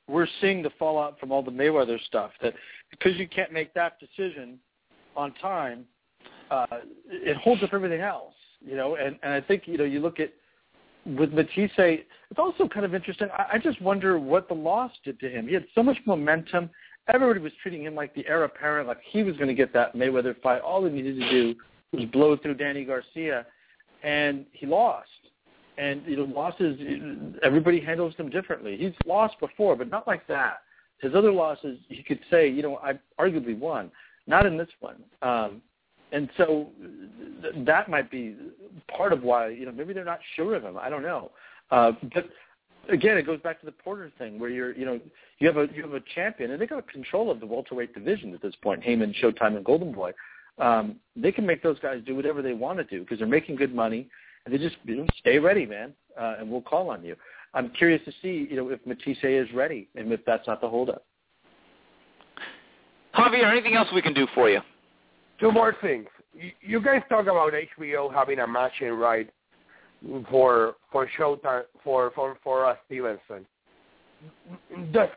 we're seeing the fallout from all the Mayweather stuff, that because you can't make that decision on time, it holds up everything else, and I think, you look at, with Matthysse, it's also kind of interesting. I just wonder what the loss did to him. He had so much momentum. Everybody was treating him like the heir apparent, like he was going to get that Mayweather fight. All he needed to do was blow through Danny Garcia, and he lost. And, losses, everybody handles them differently. He's lost before, but not like that. His other losses, you could say, I arguably won. Not in this one. And so that might be part of why, maybe they're not sure of him. I don't know. But again, it goes back to the Porter thing, where you have a champion, and they got control of the welterweight division at this point. Heyman, Showtime, and Golden Boy. They can make those guys do whatever they want to do because they're making good money, and they just stay ready, man, and we'll call on you. I'm curious to see, if Matthysse is ready, and if that's not the holdup. Javier, anything else we can do for you? Two more things. You guys talk about HBO having a matching right for Showtime for Stevenson. Will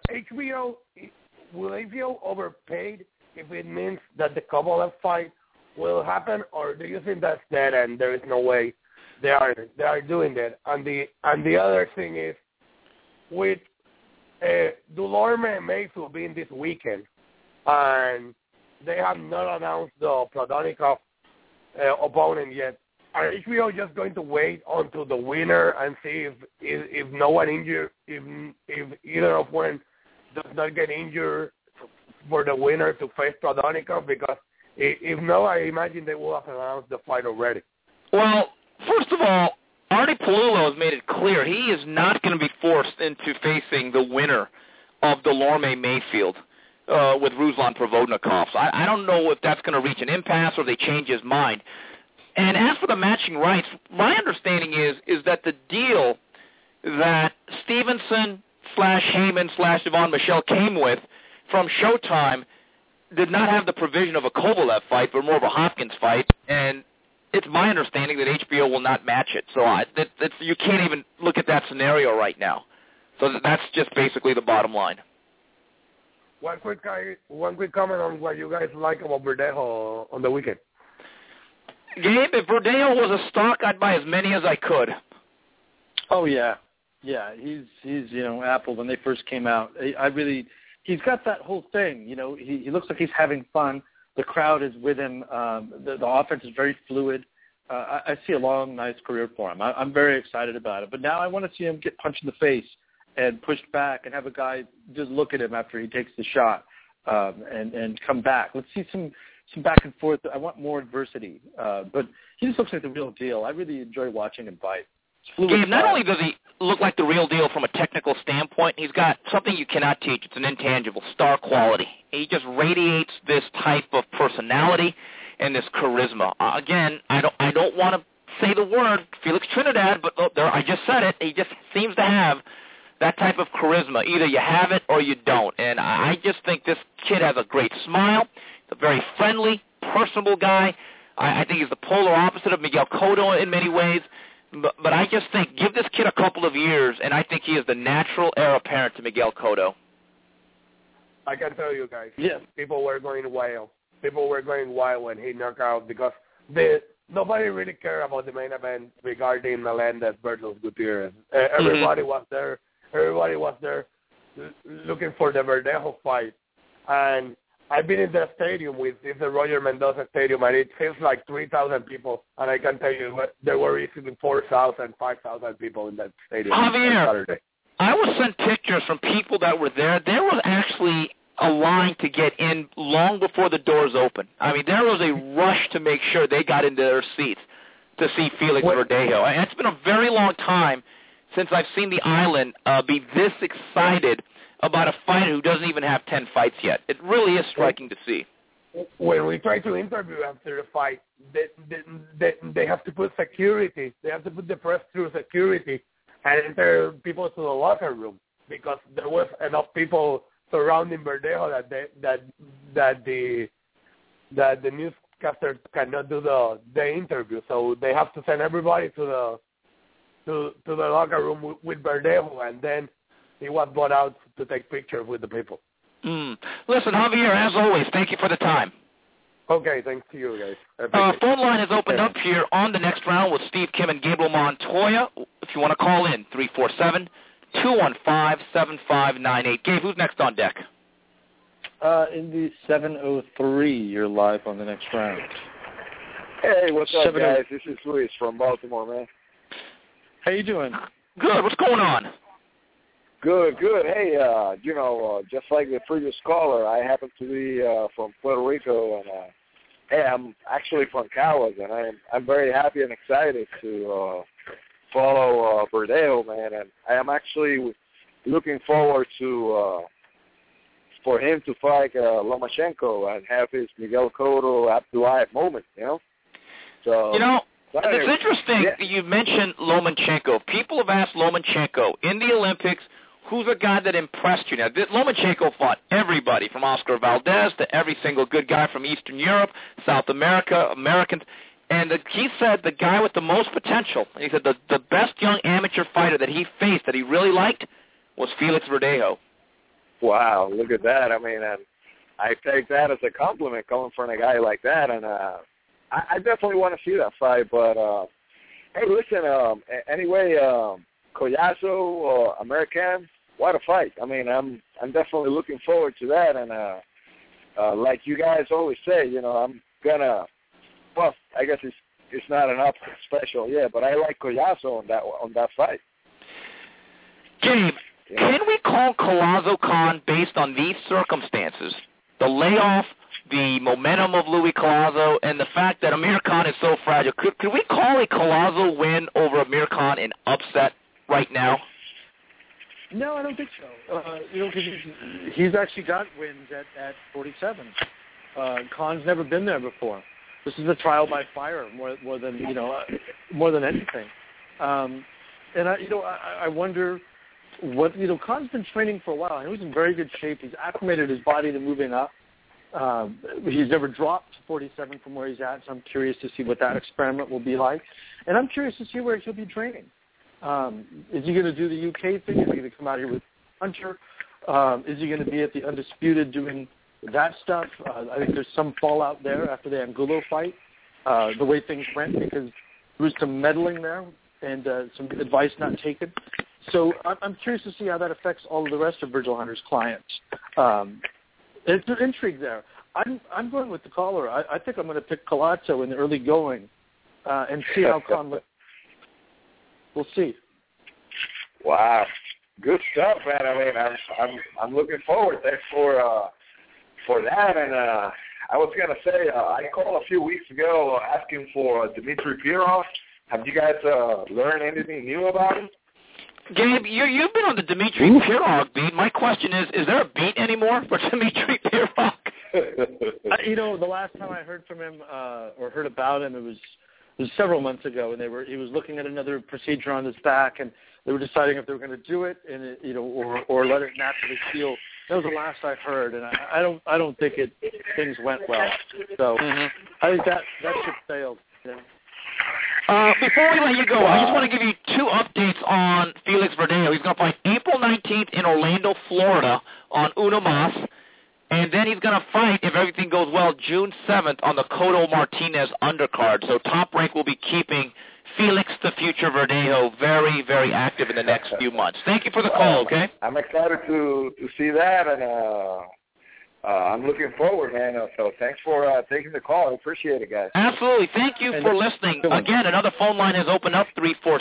HBO overpaid if it means that the Kovalev fight will happen, or do you think that's dead and there is no way they are doing that? And the other thing is, with Dulorme and Mayfield being this weekend, and they have not announced the Prodonikov opponent yet, are HBO just going to wait until the winner and see if no one injured, if either of them does not get injured for the winner to face Prodonikov? Because if no, I imagine they will have announced the fight already. Well, first of all, Artie Palullo has made it clear he is not going to be forced into facing the winner of Dulorme Mayfield with Ruslan Provodnikov. So I don't know if that's going to reach an impasse or they change his mind. And as for the matching rights, my understanding is that the deal that Stevenson / Heyman / Yvonne Michelle came with from Showtime did not have the provision of a Kovalev fight, but more of a Hopkins fight. And it's my understanding that HBO will not match it. So you can't even look at that scenario right now. So that's just basically the bottom line. One quick comment on what you guys like about Verdejo on the weekend. Gabe, if Verdejo was a stock, I'd buy as many as I could. Oh yeah, he's Apple when they first came out. He's got that whole thing. He looks like he's having fun. The crowd is with him. The offense is very fluid. I see a long, nice career for him. I'm very excited about it. But now I want to see him get punched in the face and pushed back, and have a guy just look at him after he takes the shot and come back. Let's see some back and forth. I want more adversity. But he just looks like the real deal. I really enjoy watching him fight. Gabe, not only does he look like the real deal from a technical standpoint, he's got something you cannot teach. It's an intangible, star quality. He just radiates this type of personality and this charisma. Again, I don't want to say the word Felix Trinidad, but I just said it. He just seems to have that type of charisma. Either you have it or you don't. And I just think this kid has a great smile. He's a very friendly, personable guy. I think he's the polar opposite of Miguel Cotto in many ways. But I just think, give this kid a couple of years, and I think he is the natural heir apparent to Miguel Cotto. I can tell you guys, yeah, people were going wild. People were going wild when he knocked out, because nobody really cared about the main event regarding Melendez versus Gutierrez. Everybody was there. Everybody was there looking for the Verdejo fight. And I've been in the stadium it's the Roger Mendoza Stadium, and it feels like 3,000 people. And I can tell you there were easily 4,000, 5,000 people in that stadium on Saturday. I was sent pictures from people that were there. There was actually a line to get in long before the doors opened. I mean, there was a rush to make sure they got into their seats to see Felix Verdejo. And it's been a very long time since I've seen the island be this excited about a fighter who doesn't even have 10 fights yet. It really is striking to see. When we try to interview after the fight, they have to put security. They have to put the press through security and enter people to the locker room, because there was enough people surrounding Verdejo that the newscasters cannot do the interview. So they have to send everybody to the locker room with Verdejo, and then he was brought out to take pictures with the people. Listen, Javier, as always, thank you for the time. Okay, thanks to you guys. Phone line is opened up here on the next round with Steve Kim and Gabriel Montoya. If you want to call in, 347-215-7598. Gabe, who's next on deck? In the 703, you're live on the next round. Hey, what's up, guys? This is Luis from Baltimore, man. How you doing? Good. What's going on? Good. Hey, just like the previous caller, I happen to be from Puerto Rico, and hey, I'm actually from Caguas, and I'm very happy and excited to follow Verdejo, man, and I am actually looking forward to for him to fight Lomachenko and have his Miguel Cotto Abdulayev moment, So it's interesting that you mentioned Lomachenko. People have asked Lomachenko in the Olympics, who's a guy that impressed you? Now, Lomachenko fought everybody from Oscar Valdez to every single good guy from Eastern Europe, South America, Americans. And he said the guy with the most potential, and he said the best young amateur fighter that he faced that he really liked was Felix Verdejo. Wow, look at that. I mean, I take that as a compliment coming from a guy like that. And I definitely want to see that fight. But, hey, listen, anyway, Collazo, American, what a fight. I mean, I'm definitely looking forward to that. And like you guys always say, I'm going to, well, I guess it's not an upset special, but I like Collazo on that fight. Gabe, can we call Collazo Khan based on these circumstances? The layoff, the momentum of Louis Collazo, and the fact that Amir Khan is so fragile. Could we call a Collazo win over Amir Khan an upset right now? No, I don't think so. Because he's actually got wins at 47. Khan's never been there before. This is a trial by fire more than anything. And I wonder what Khan's been training for a while. He was in very good shape. He's acclimated his body to moving up. He's never dropped 47 from where he's at, so I'm curious to see what that experiment will be like. And I'm curious to see where he'll be training. Is he going to do the UK thing? Is he going to come out here with Hunter? Is he going to be at the Undisputed doing that stuff? I think there's some fallout there after the Angulo fight, the way things went, because there was some meddling there and some advice not taken. So I'm curious to see how that affects all of the rest of Virgil Hunter's clients. It's an intrigue there. I'm going with the caller. I think I'm going to pick Collazo in the early going and see how Khan looks. We'll see. Wow, good stuff, man. I mean, I'm looking forward there for that. And I was gonna say, I called a few weeks ago asking for Dmitry Pirog. Have you guys learned anything new about him? Gabe, you've been on the Dmitry Pirog beat. My question is there a beat anymore for Dmitry Pirog? The last time I heard from him or heard about him, it was several months ago, and he was looking at another procedure on his back, and they were deciding if they were going to do it, and or let it naturally heal. That was the last I heard, and I don't think things went well. So I think that ship sailed. Before we let you go, I just want to give you two updates on Felix Verdejo. He's going to fight April 19th in Orlando, Florida on Uno Mas. And then he's going to fight, if everything goes well, June 7th on the Cotto Martinez undercard. So Top Rank will be keeping Felix the Future Verdejo very, very active in the next few months. Thank you for the call, okay? I'm excited to see that, and I'm looking forward, man. So thanks for taking the call. I appreciate it, guys. Absolutely. Thank you for listening. Again, another phone line has opened up,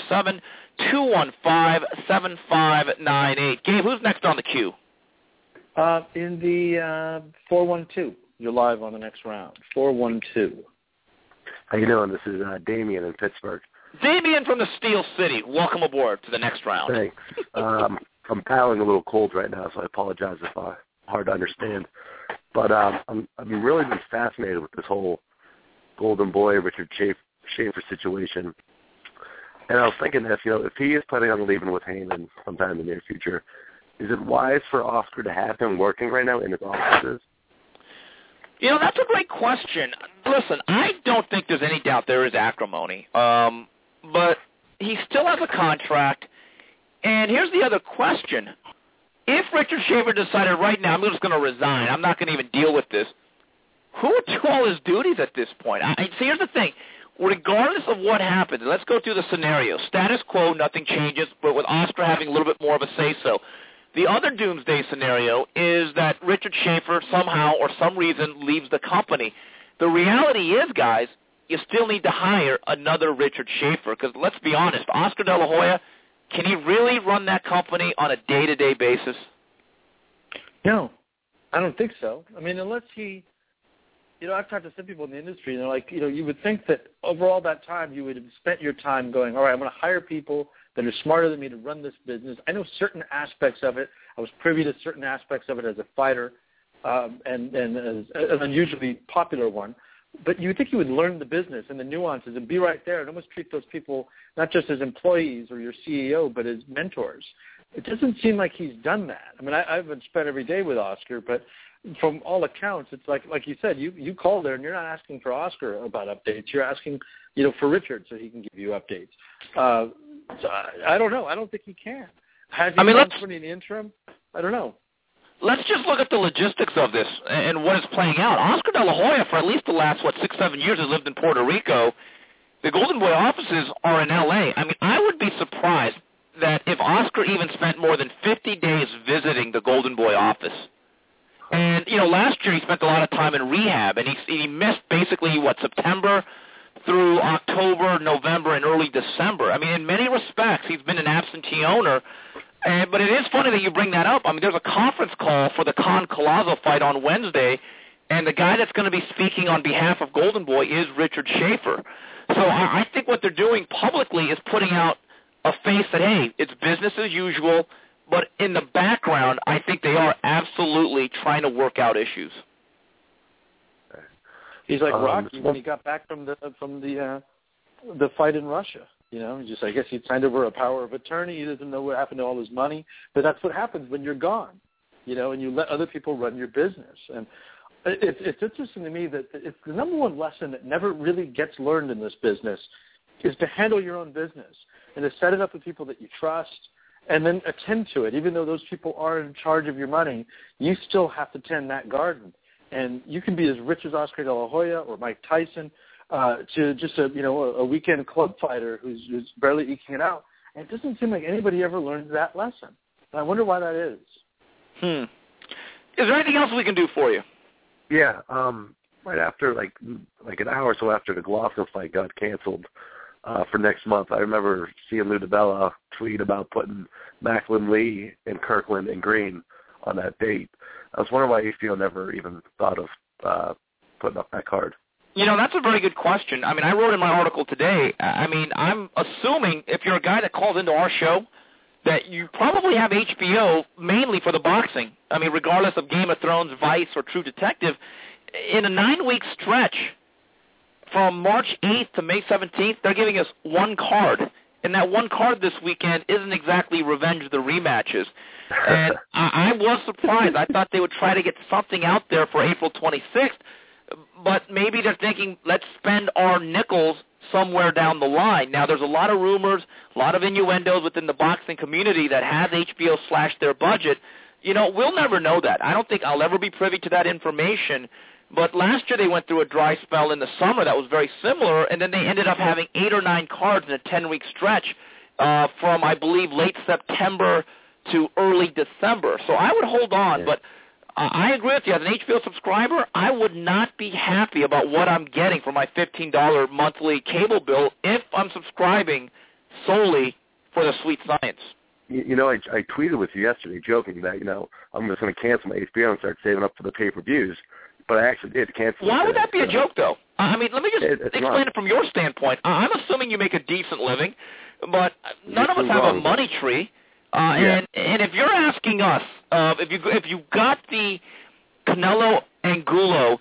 347-215-7598. Gabe, who's next on the queue? In the 412. You're live on the next round. 412. How you doing? This is Damian in Pittsburgh. Damian from the Steel City. Welcome aboard to the next round. Thanks. I'm battling a little cold right now, so I apologize if I'm hard to understand. But I've really been fascinated with this whole Golden Boy, Richard Schaefer situation. And I was thinking if he is planning on leaving with Heyman sometime in the near future, is it wise for Oscar to have him working right now in his offices? That's a great question. Listen, I don't think there's any doubt there is acrimony. But he still has a contract. And here's the other question. if Richard Schaefer decided right now, I'm just going to resign, I'm not going to even deal with this, who would do all his duties at this point? See, here's the thing. Regardless of what happens, let's go through the scenario. Status quo, nothing changes, but with Oscar having a little bit more of a say-so. The other doomsday scenario is that Richard Schaefer somehow or some reason leaves the company. The reality is, guys, you still need to hire another Richard Schaefer because let's be honest, Oscar De La Hoya, can he really run that company on a day-to-day basis? No, I don't think so. I mean, unless he, I've talked to some people in the industry, and they're like, you would think that over all that time you would have spent your time going, all right, I'm going to hire people that are smarter than me to run this business. I know certain aspects of it. I was privy to certain aspects of it as a fighter, and as an unusually popular one. But you would think you would learn the business and the nuances and be right there and almost treat those people not just as employees or your CEO, but as mentors. It doesn't seem like he's done that. I mean, I haven't spent every day with Oscar, but from all accounts, it's like you said, you call there and you're not asking for Oscar about updates. You're asking, for Richard so he can give you updates. So I don't know. I don't think he can. Has he done something in the interim? I don't know. Let's just look at the logistics of this and what is playing out. Oscar De La Hoya, for at least the last, 6-7 years, has lived in Puerto Rico. The Golden Boy offices are in L.A. I mean, I would be surprised that if Oscar even spent more than 50 days visiting the Golden Boy office. And, last year he spent a lot of time in rehab, and he missed basically, September through October, November, and early December. I mean, in many respects, he's been an absentee owner. But it is funny that you bring that up. I mean, there's a conference call for the Khan-Collazo fight on Wednesday, and the guy that's going to be speaking on behalf of Golden Boy is Richard Schaefer. So I think what they're doing publicly is putting out a face that, hey, it's business as usual, but in the background, I think they are absolutely trying to work out issues. He's like Rocky when he got back from the fight in Russia. I guess he signed over a power of attorney. He doesn't know what happened to all his money. But that's what happens when you're gone, and you let other people run your business. And it's interesting to me that it's the number one lesson that never really gets learned in this business is to handle your own business and to set it up with people that you trust and then attend to it. Even though those people are in charge of your money, you still have to tend that garden. And you can be as rich as Oscar De La Hoya or Mike Tyson, to just a weekend club fighter who's barely eking it out. And it doesn't seem like anybody ever learns that lesson. And I wonder why that is. Is there anything else we can do for you? Yeah. Right after, like an hour or so after the Golovkin fight got canceled for next month, I remember seeing Lou DiBella tweet about putting Macklin Lee and Kirkland and Green on that date. I was wondering why HBO never even thought of putting up that card. That's a very good question. I mean, I wrote in my article today, I'm assuming if you're a guy that calls into our show that you probably have HBO mainly for the boxing. I mean, regardless of Game of Thrones, Vice, or True Detective, in a 9-week stretch from March 8th to May 17th, they're giving us one card. And that one card this weekend isn't exactly Revenge of the Rematches. And I was surprised. I thought they would try to get something out there for April 26th. But maybe they're thinking, let's spend our nickels somewhere down the line. Now, there's a lot of rumors, a lot of innuendos within the boxing community that has HBO slashed their budget. We'll never know that. I don't think I'll ever be privy to that information. But last year they went through a dry spell in the summer that was very similar, and then they ended up having 8 or 9 cards in a 10-week stretch from, I believe, late September to early December. So I would hold on, but I agree with you. As an HBO subscriber, I would not be happy about what I'm getting for my $15 monthly cable bill if I'm subscribing solely for the sweet science. I tweeted with you yesterday joking that, I'm just going to cancel my HBO and start saving up for the pay-per-views, but I actually did cancel. Why would that be a joke, though? I mean, let me just explain it from your standpoint. I'm assuming you make a decent living, but none of us have a money tree. And if you're asking us, if you got the Canelo Angulo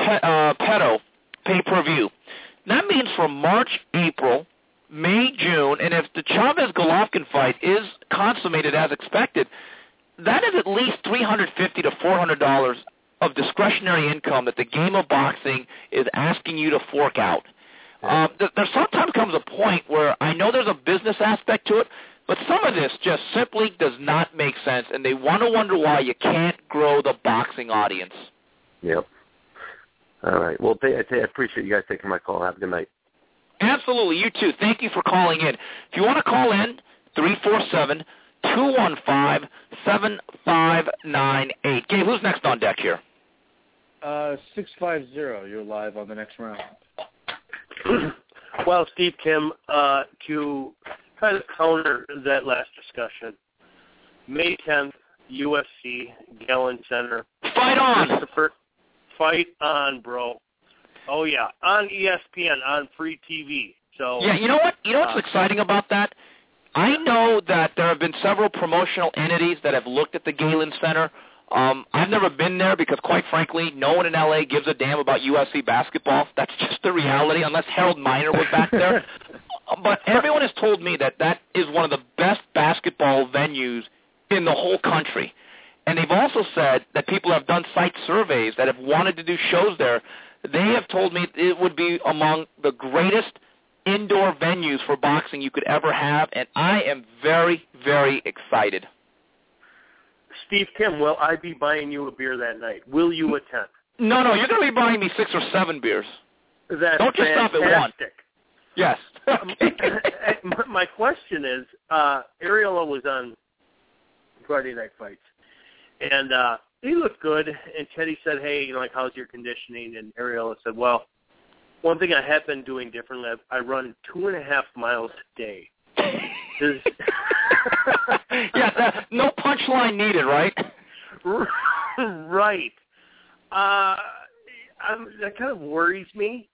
Petto pay-per-view, that means from March, April, May, June, and if the Chavez-Golovkin fight is consummated as expected, that is at least $350 to $400 of discretionary income that the game of boxing is asking you to fork out. There sometimes comes a point where I know there's a business aspect to it, But some of this just simply does not make sense, and they want to wonder why you can't grow the boxing audience. Yep. All right. Well, I appreciate you guys taking my call. Have a good night. Absolutely. You too. Thank you for calling in. If you want to call in, 347-215-7598. Gabe, who's next on deck here? 650. You're live on the next round. Well, Steve Kim, to kind of counter that last discussion, May 10th, UFC, Galen Center. Fight on! Fight on, bro. Oh, yeah, on ESPN, on free TV. So yeah, you know what? You know what's exciting about that? I know that there have been several promotional entities that have looked at the Galen Center. I've never been there because, quite frankly, no one in L.A. gives a damn about UFC basketball. That's just the reality, unless Harold Miner was back there. But everyone has told me that that is one of the best basketball venues in the whole country. And they've also said that people have done site surveys that have wanted to do shows there. They have told me it would be among the greatest indoor venues for boxing you could ever have, and I am very, very excited. Steve Kim, will I be buying you a beer that night? Will you attend? No, you're going to be buying me 6 or 7 beers. That's Don't just fantastic. stop at one. Yes. My question is, Ariola was on Friday Night Fights, and he looked good, and Teddy said, hey, how's your conditioning? And Ariola said, well, one thing I have been doing differently, I run 2.5 miles a day. Yeah, no punchline needed, right? Right. That kind of worries me.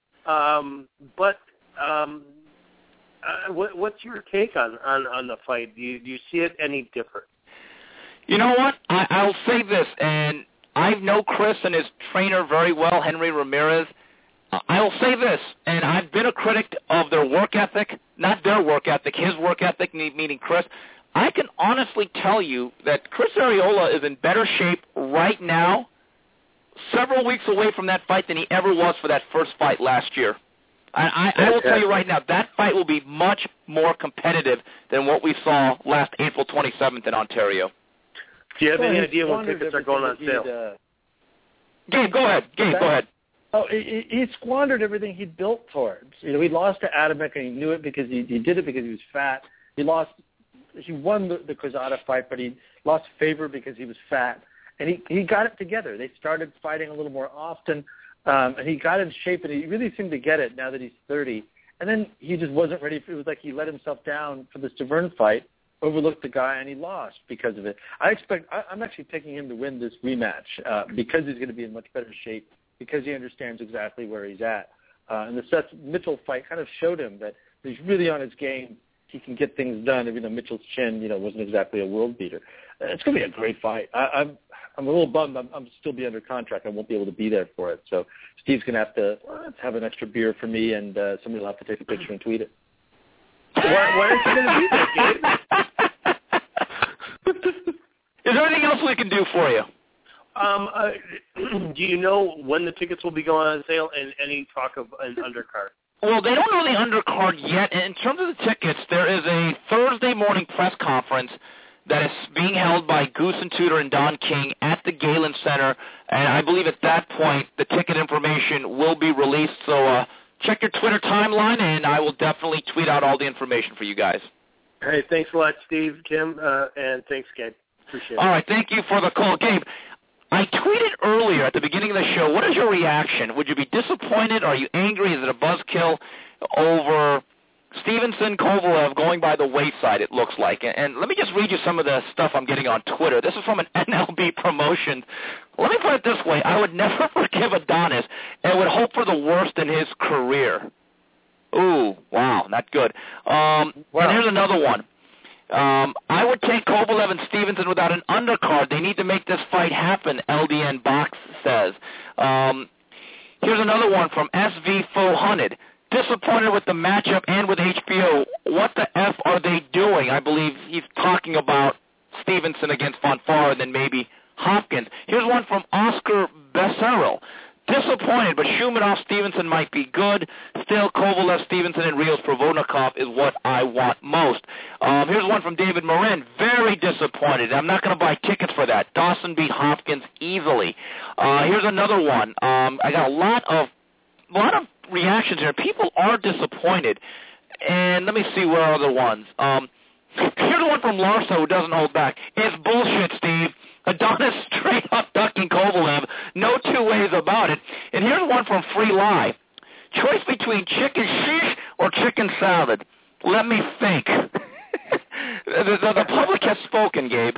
What's your take on the fight? Do you see it any different? You know what? I'll say this, and I know Chris and his trainer very well, Henry Ramirez. I'll say this, and I've been a critic of their work ethic, not their work ethic, his work ethic, meaning Chris. I can honestly tell you that Chris Ariola is in better shape right now, several weeks away from that fight, than he ever was for that first fight last year. I will tell you right now, that fight will be much more competitive than what we saw last April 27th in Ontario. Do you have any idea when tickets are going on sale? Gabe, go ahead. Oh, he squandered everything he built towards. He lost to Adamek, and he knew it because he did it because he was fat. He won the Cruzada fight, but he lost favor because he was fat. And he got it together. They started fighting a little more often, and he got in shape, and he really seemed to get it now that he's 30. And then he just wasn't ready. It was like he let himself down for the Stavern fight, overlooked the guy, and he lost because of it. I'm actually picking him to win this rematch because he's going to be in much better shape, because he understands exactly where he's at. And the Seth Mitchell fight kind of showed him that he's really on his game. He can get things done, even though Mitchell's chin, wasn't exactly a world beater. It's going to be a great fight. I'm a little bummed. I'm still be under contract. I won't be able to be there for it. So Steve's going to have to have an extra beer for me, and somebody will have to take a picture and tweet it. Why aren't you going to be there, Gabe? Is there anything else we can do for you? Do you know when the tickets will be going on sale, and any talk of an undercard? Well, they don't know the undercard yet. In terms of the tickets, there is a Thursday morning press conference that is being held by Goose and Tudor and Don King at the Galen Center, and I believe at that point the ticket information will be released. So check your Twitter timeline, and I will definitely tweet out all the information for you guys. Hey, thanks a lot, Steve, Kim, and thanks, Gabe. Appreciate it. All right, thank you for the call. Gabe, I tweeted earlier at the beginning of the show, what is your reaction? Would you be disappointed? Are you angry? Is it a buzzkill over Stevenson, Kovalev going by the wayside, it looks like? And let me just read you some of the stuff I'm getting on Twitter. This is from an NLB promotion. Let me put it this way. I would never forgive Adonis and would hope for the worst in his career. Ooh, wow, not good. And here's another one. I would take Kovalev and Stevenson without an undercard. They need to make this fight happen, LDN Box says. Here's another one from SV400. Disappointed with the matchup and with HBO. What the F are they doing? I believe he's talking about Stevenson against Fonfara and then maybe Hopkins. Here's one from Oscar Becerril. Disappointed, but Shumenov Stevenson might be good. Still, Kovalev, Stevenson, and Rios Provodnikov is what I want most. Here's one from David Marin. Very disappointed. I'm not going to buy tickets for that. Dawson beat Hopkins easily. Here's another one. I got a lot of reactions here. People are disappointed. And let me see where are the ones. Here's one from Larsa who doesn't hold back. It's bullshit, Steve. Adonis straight up ducking Kovalev. No two ways about it. And here's one from Free Live. Choice between chicken shish or chicken salad. Let me think. The public has spoken, Gabe.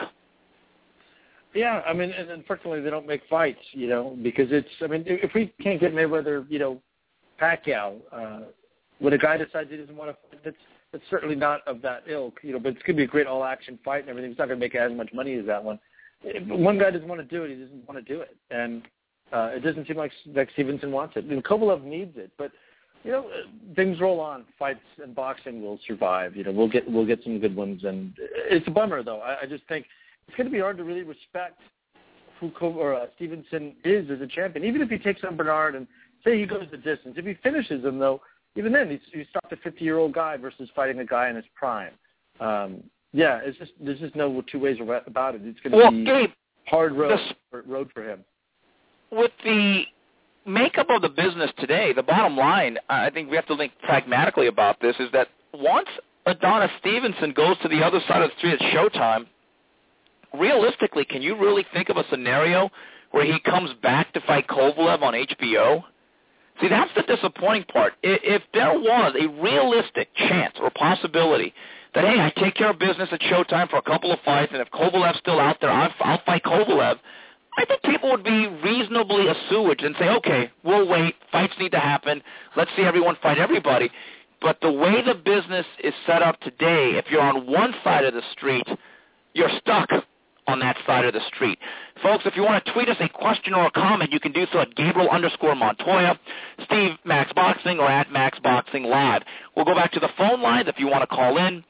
Yeah, I mean, and unfortunately they don't make fights, because it's, I mean, if we can't get Mayweather, Pacquiao, when a guy decides he doesn't want to fight, that's certainly not of that ilk, but it's going to be a great all-action fight and everything. It's not going to make as much money as that one. If one guy doesn't want to do it, he doesn't want to do it. And it doesn't seem like Stevenson wants it. And Kovalev needs it. But, things roll on. Fights and boxing will survive. We'll get some good ones. And it's a bummer, though. I just think it's going to be hard to really respect who Stevenson is as a champion. Even if he takes on Bernard and say he goes the distance. If he finishes him, though, even then, he's stopped a 50-year-old guy versus fighting a guy in his prime. There's just no two ways about it. It's going to be Gabe, hard road for him. With the makeup of the business today, the bottom line, I think we have to think pragmatically about this, is that once Adonis Stevenson goes to the other side of the street at Showtime, realistically, can you really think of a scenario where he comes back to fight Kovalev on HBO? See, that's the disappointing part. If there was a realistic chance or possibility that, hey, I take care of business at Showtime for a couple of fights, and if Kovalev's still out there, I'll fight Kovalev, I think people would be reasonably assuaged and say, okay, we'll wait. Fights need to happen. Let's see everyone fight everybody. But the way the business is set up today, if you're on one side of the street, you're stuck on that side of the street. Folks, if you want to tweet us a question or a comment, you can do so at Gabriel_Montoya, Steve Max Boxing, or at Max Boxing Live. We'll go back to the phone lines if you want to call in,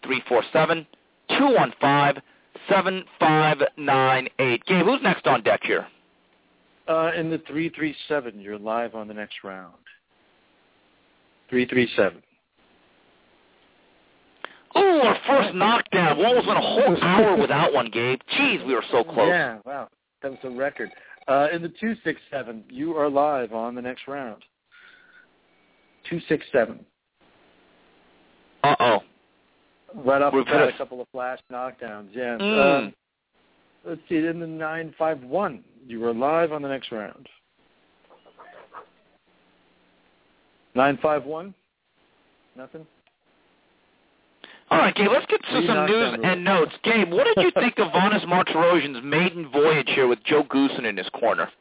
347-215-7598. Gabe, who's next on deck here? In the 337, you're live on the next round. 337. Oh, our first knockdown. We almost went a whole hour without one, Gabe. Jeez, we were so close. Yeah, wow. That was a record. In the 267, you are live on the next round. 267. Uh-oh. Right off the bat, a couple of flash knockdowns, yeah. Let's see, in the 951, you are live on the next round. 951? Nothing? All right, Gabe, let's get to some news and notes. Gabe, what did you think of Vanes Martirosyan's maiden voyage here with Joe Goossen in his corner?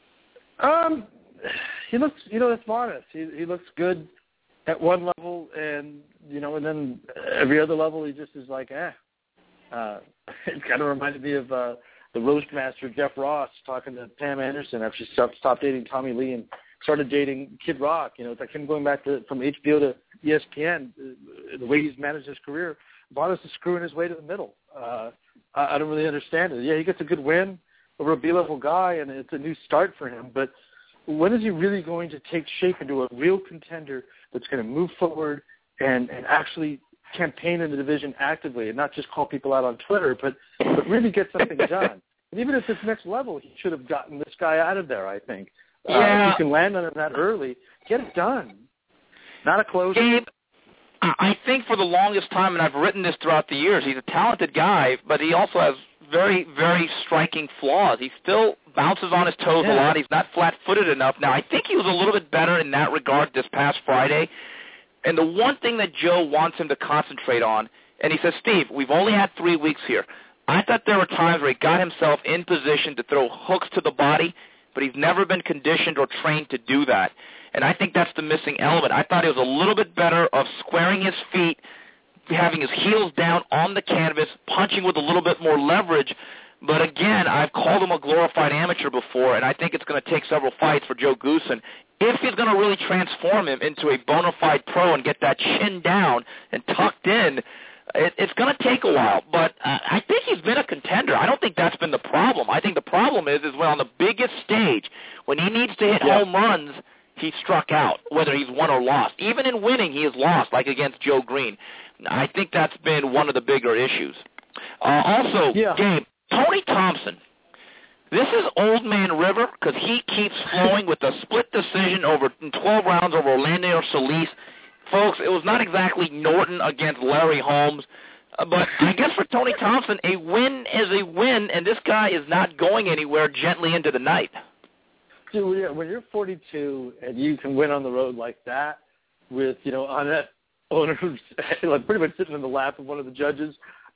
He looks, that's Vanes. He looks good at one level, and, and then every other level he just is like, It kind of reminded me of the roast master, Jeff Ross, talking to Pam Anderson after she stopped dating Tommy Lee and started dating Kid Rock. It's like him going back from HBO to ESPN. The way he's managed his career, Vanes is screwing his way to the middle. I don't really understand it. Yeah, he gets a good win over a B-level guy, and it's a new start for him. But when is he really going to take shape into a real contender that's going to move forward and actually campaign in the division actively and not just call people out on Twitter, but really get something done? And even if it's next level, he should have gotten this guy out of there, I think. If you can land on it that early, get it done. Not a closer. Gabe, I think for the longest time, and I've written this throughout the years, he's a talented guy, but he also has very, very striking flaws. He still bounces on his toes a lot. He's not flat-footed enough. Now, I think he was a little bit better in that regard this past Friday. And the one thing that Joe wants him to concentrate on, and he says, Steve, we've only had 3 weeks here. I thought there were times where he got himself in position to throw hooks to the body, but he's never been conditioned or trained to do that. And I think that's the missing element. I thought he was a little bit better of squaring his feet, having his heels down on the canvas, punching with a little bit more leverage. But again, I've called him a glorified amateur before, and I think it's going to take several fights for Joe Goossen. If he's going to really transform him into a bona fide pro and get that chin down and tucked in, It's going to take a while, but I think he's been a contender. I don't think that's been the problem. I think the problem is when on the biggest stage, when he needs to hit home runs, he struck out, whether he's won or lost. Even in winning, he has lost, like against Joe Green. I think that's been one of the bigger issues. Gabe, Tony Thompson. This is Old Man River because he keeps flowing with a split decision in 12 rounds over Orlando Solis. Folks, it was not exactly Norton against Larry Holmes, but I guess for Tony Thompson, a win is a win, and this guy is not going anywhere gently into the night. Dude, when you're 42 and you can win on the road like that with, on that owner who's like pretty much sitting in the lap of one of the judges,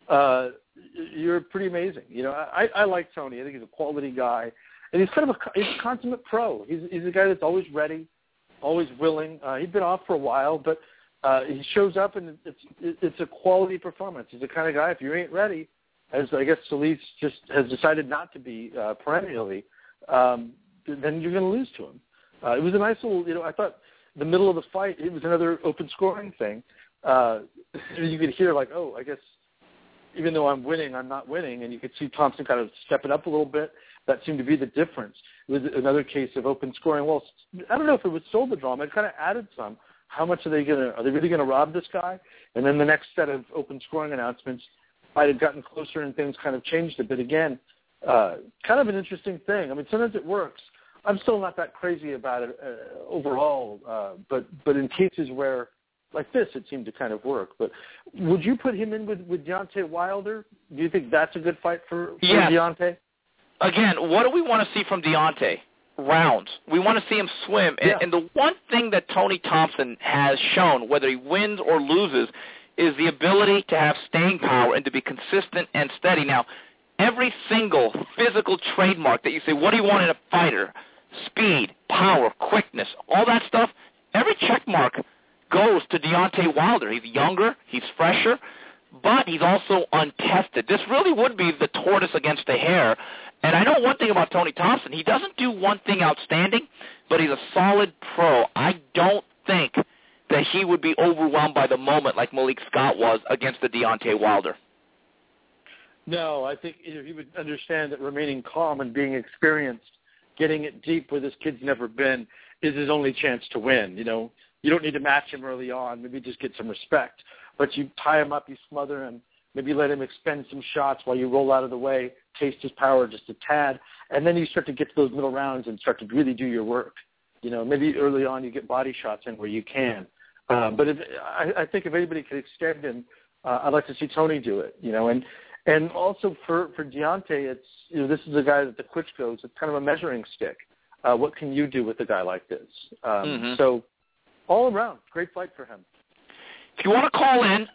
you're pretty amazing. I like Tony. I think he's a quality guy, and he's kind of he's a consummate pro. He's a guy that's always ready, always willing. He's been off for a while, but he shows up, and it's a quality performance. He's the kind of guy, if you ain't ready, as I guess Solis just has decided not to be perennially, then you're going to lose to him. It was a nice little, I thought the middle of the fight, it was another open scoring thing. You could hear like, I guess even though I'm winning, I'm not winning, and you could see Thompson kind of stepping up a little bit. That seemed to be the difference. It was another case of open scoring. Well, I don't know if it would sold the drama. It kind of added some. How much are they really going to rob this guy? And then the next set of open scoring announcements might have gotten closer and things kind of changed a bit again. Kind of an interesting thing. I mean, sometimes it works. I'm still not that crazy about it overall, but in cases where, like this, it seemed to kind of work. But would you put him in with Deontay Wilder? Do you think that's a good fight for Deontay? Again, what do we want to see from Deontay? Rounds. We want to see him swim. Yeah. And the one thing that Tony Thompson has shown, whether he wins or loses, is the ability to have staying power and to be consistent and steady. Now, every single physical trademark that you say, what do you want in a fighter? Speed, power, quickness, all that stuff, every check mark goes to Deontay Wilder. He's younger, he's fresher, but he's also untested. This really would be the tortoise against the hare. And I know one thing about Tony Thompson. He doesn't do one thing outstanding, but he's a solid pro. I don't think that he would be overwhelmed by the moment like Malik Scott was against the Deontay Wilder. No, I think he would understand that remaining calm and being experienced, getting it deep where this kid's never been, is his only chance to win. You don't need to match him early on. Maybe just get some respect. But you tie him up, you smother him, maybe let him expend some shots while you roll out of the way, taste his power just a tad, and then you start to get to those middle rounds and start to really do your work. Maybe early on you get body shots in where you can. But I think if anybody could extend him, I'd like to see Tony do it. And also for Deontay, it's this is a guy that the Klitschko's, it's kind of a measuring stick. What can you do with a guy like this? So all around, great fight for him. If you want to call in,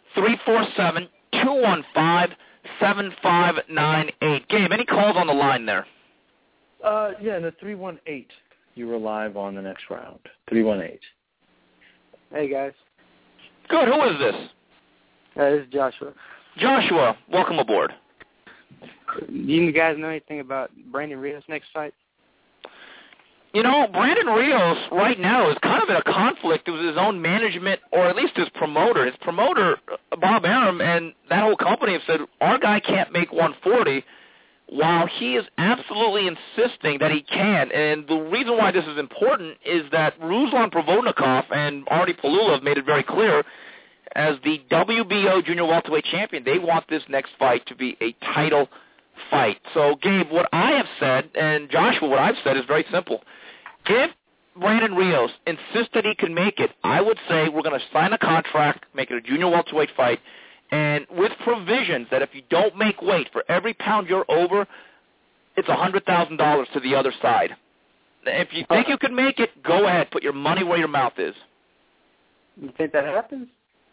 347-215-7598. Gabe, any calls on the line there? In the 318, you were live on the next round. 318. Hey, guys. Good. Who is this? This is Joshua. Joshua, welcome aboard. Do you guys know anything about Brandon Rios' next fight? Brandon Rios right now is kind of in a conflict with his own management, or at least his promoter. His promoter, Bob Arum, and that whole company have said, our guy can't make 140, while he is absolutely insisting that he can. And the reason why this is important is that Ruslan Provodnikov and Artie Palula have made it very clear, as the WBO junior welterweight champion, they want this next fight to be a title fight. So, Gabe, what I have said, and Joshua, what I've said is very simple. If Brandon Rios insists that he can make it, I would say we're going to sign a contract, make it a junior welterweight fight, and with provisions that if you don't make weight for every pound you're over, it's $100,000 to the other side. If you think you can make it, go ahead. Put your money where your mouth is. You think that happens?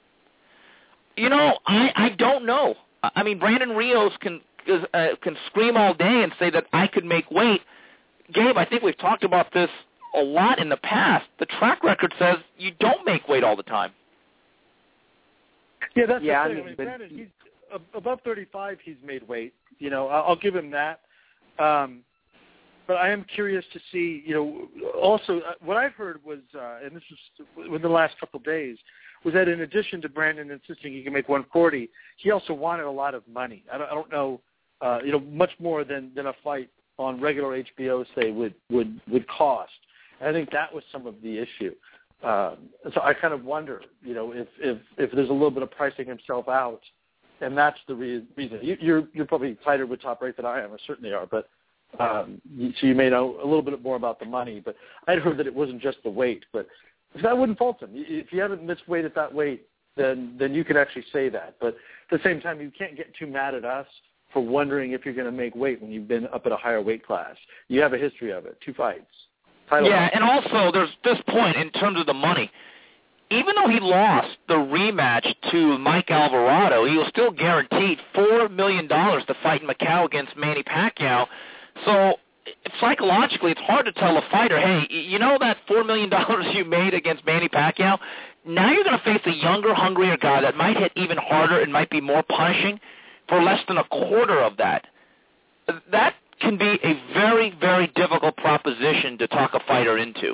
I don't know. I mean, Brandon Rios can scream all day and say that I could make weight. Gabe, I think we've talked about this a lot in the past. The track record says you don't make weight all the time. Yeah, that's the thing. I mean, Brandon, he's above 35. He's made weight. I'll give him that. But I am curious to see. Also, what I've heard was, and this was within the last couple of days, was that in addition to Brandon insisting he can make 140, he also wanted a lot of money. I don't know, much more than a fight on regular HBO, say, would cost. And I think that was some of the issue. So I kind of wonder, if there's a little bit of pricing himself out, and that's the reason. You're probably tighter with Top Rank than I am, or certainly are, but so you may know a little bit more about the money. But I'd heard that it wasn't just the weight, but I wouldn't fault him. If you haven't missed weight at that weight, then you can actually say that. But at the same time, you can't get too mad at us for wondering if you're going to make weight when you've been up at a higher weight class. You have a history of it, 2 fights. Yeah, and also there's this point in terms of the money. Even though he lost the rematch to Mike Alvarado, he was still guaranteed $4 million to fight in Macau against Manny Pacquiao. So psychologically, it's hard to tell a fighter, hey, you know that $4 million you made against Manny Pacquiao? Now you're going to face a younger, hungrier guy that might hit even harder and might be more punishing for less than a quarter of that. That can be a very, very difficult proposition to talk a fighter into.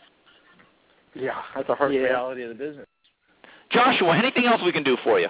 Yeah, that's a hard reality of the business. Joshua, anything else we can do for you?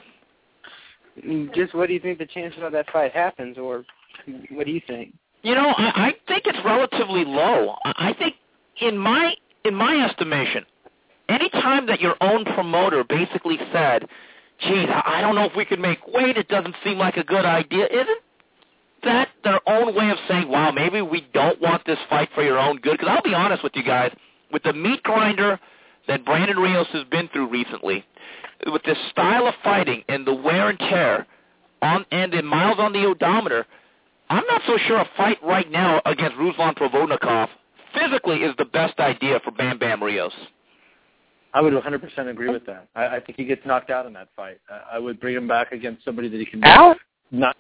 Just what do you think the chances of that fight happens, or what do you think? I think it's relatively low. I think, in my estimation, any time that your own promoter basically said, geez, I don't know if we could make weight, it doesn't seem like a good idea, isn't that their own way of saying, wow, maybe we don't want this fight for your own good? Because I'll be honest with you guys, with the meat grinder that Brandon Rios has been through recently, with this style of fighting and the wear and tear and the miles on the odometer, I'm not so sure a fight right now against Ruslan Provodnikov physically is the best idea for Bam Bam Rios. I would 100% agree with that. I think he gets knocked out in that fight. I would bring him back against somebody that he can not.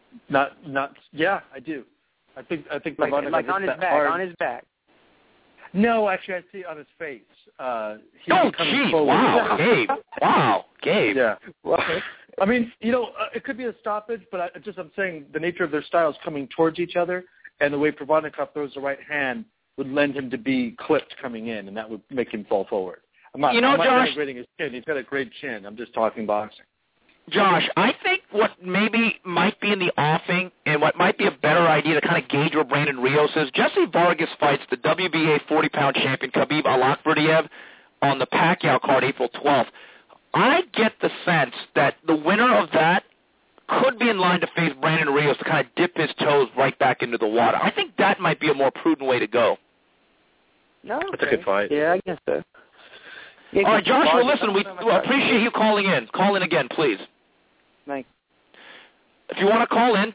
Yeah, I do. I think like on his back, hard. on his back. No, actually, I see it on his face. Geez! Wow, Gabe! Wow, Gabe! Yeah. Well, I mean, it could be a stoppage, but I'm saying the nature of their styles coming towards each other, and the way Provodnikov throws the right hand would lend him to be clipped coming in, and that would make him fall forward. I'm not Josh, denigrating his chin. He's got a great chin. I'm just talking boxing. Josh, I think what maybe might be in the offing and what might be a better idea to kind of gauge where Brandon Rios is, Jesse Vargas fights the WBA 40-pound champion Khabib Alakberdiev on the Pacquiao card April 12th. I get the sense that the winner of that could be in line to face Brandon Rios to kind of dip his toes right back into the water. I think that might be a more prudent way to go. No, okay. That's a good fight. Yeah, I guess so. Yeah, all right, Joshua, listen, we appreciate you calling in. Call in again, please. Thanks. If you want to call in,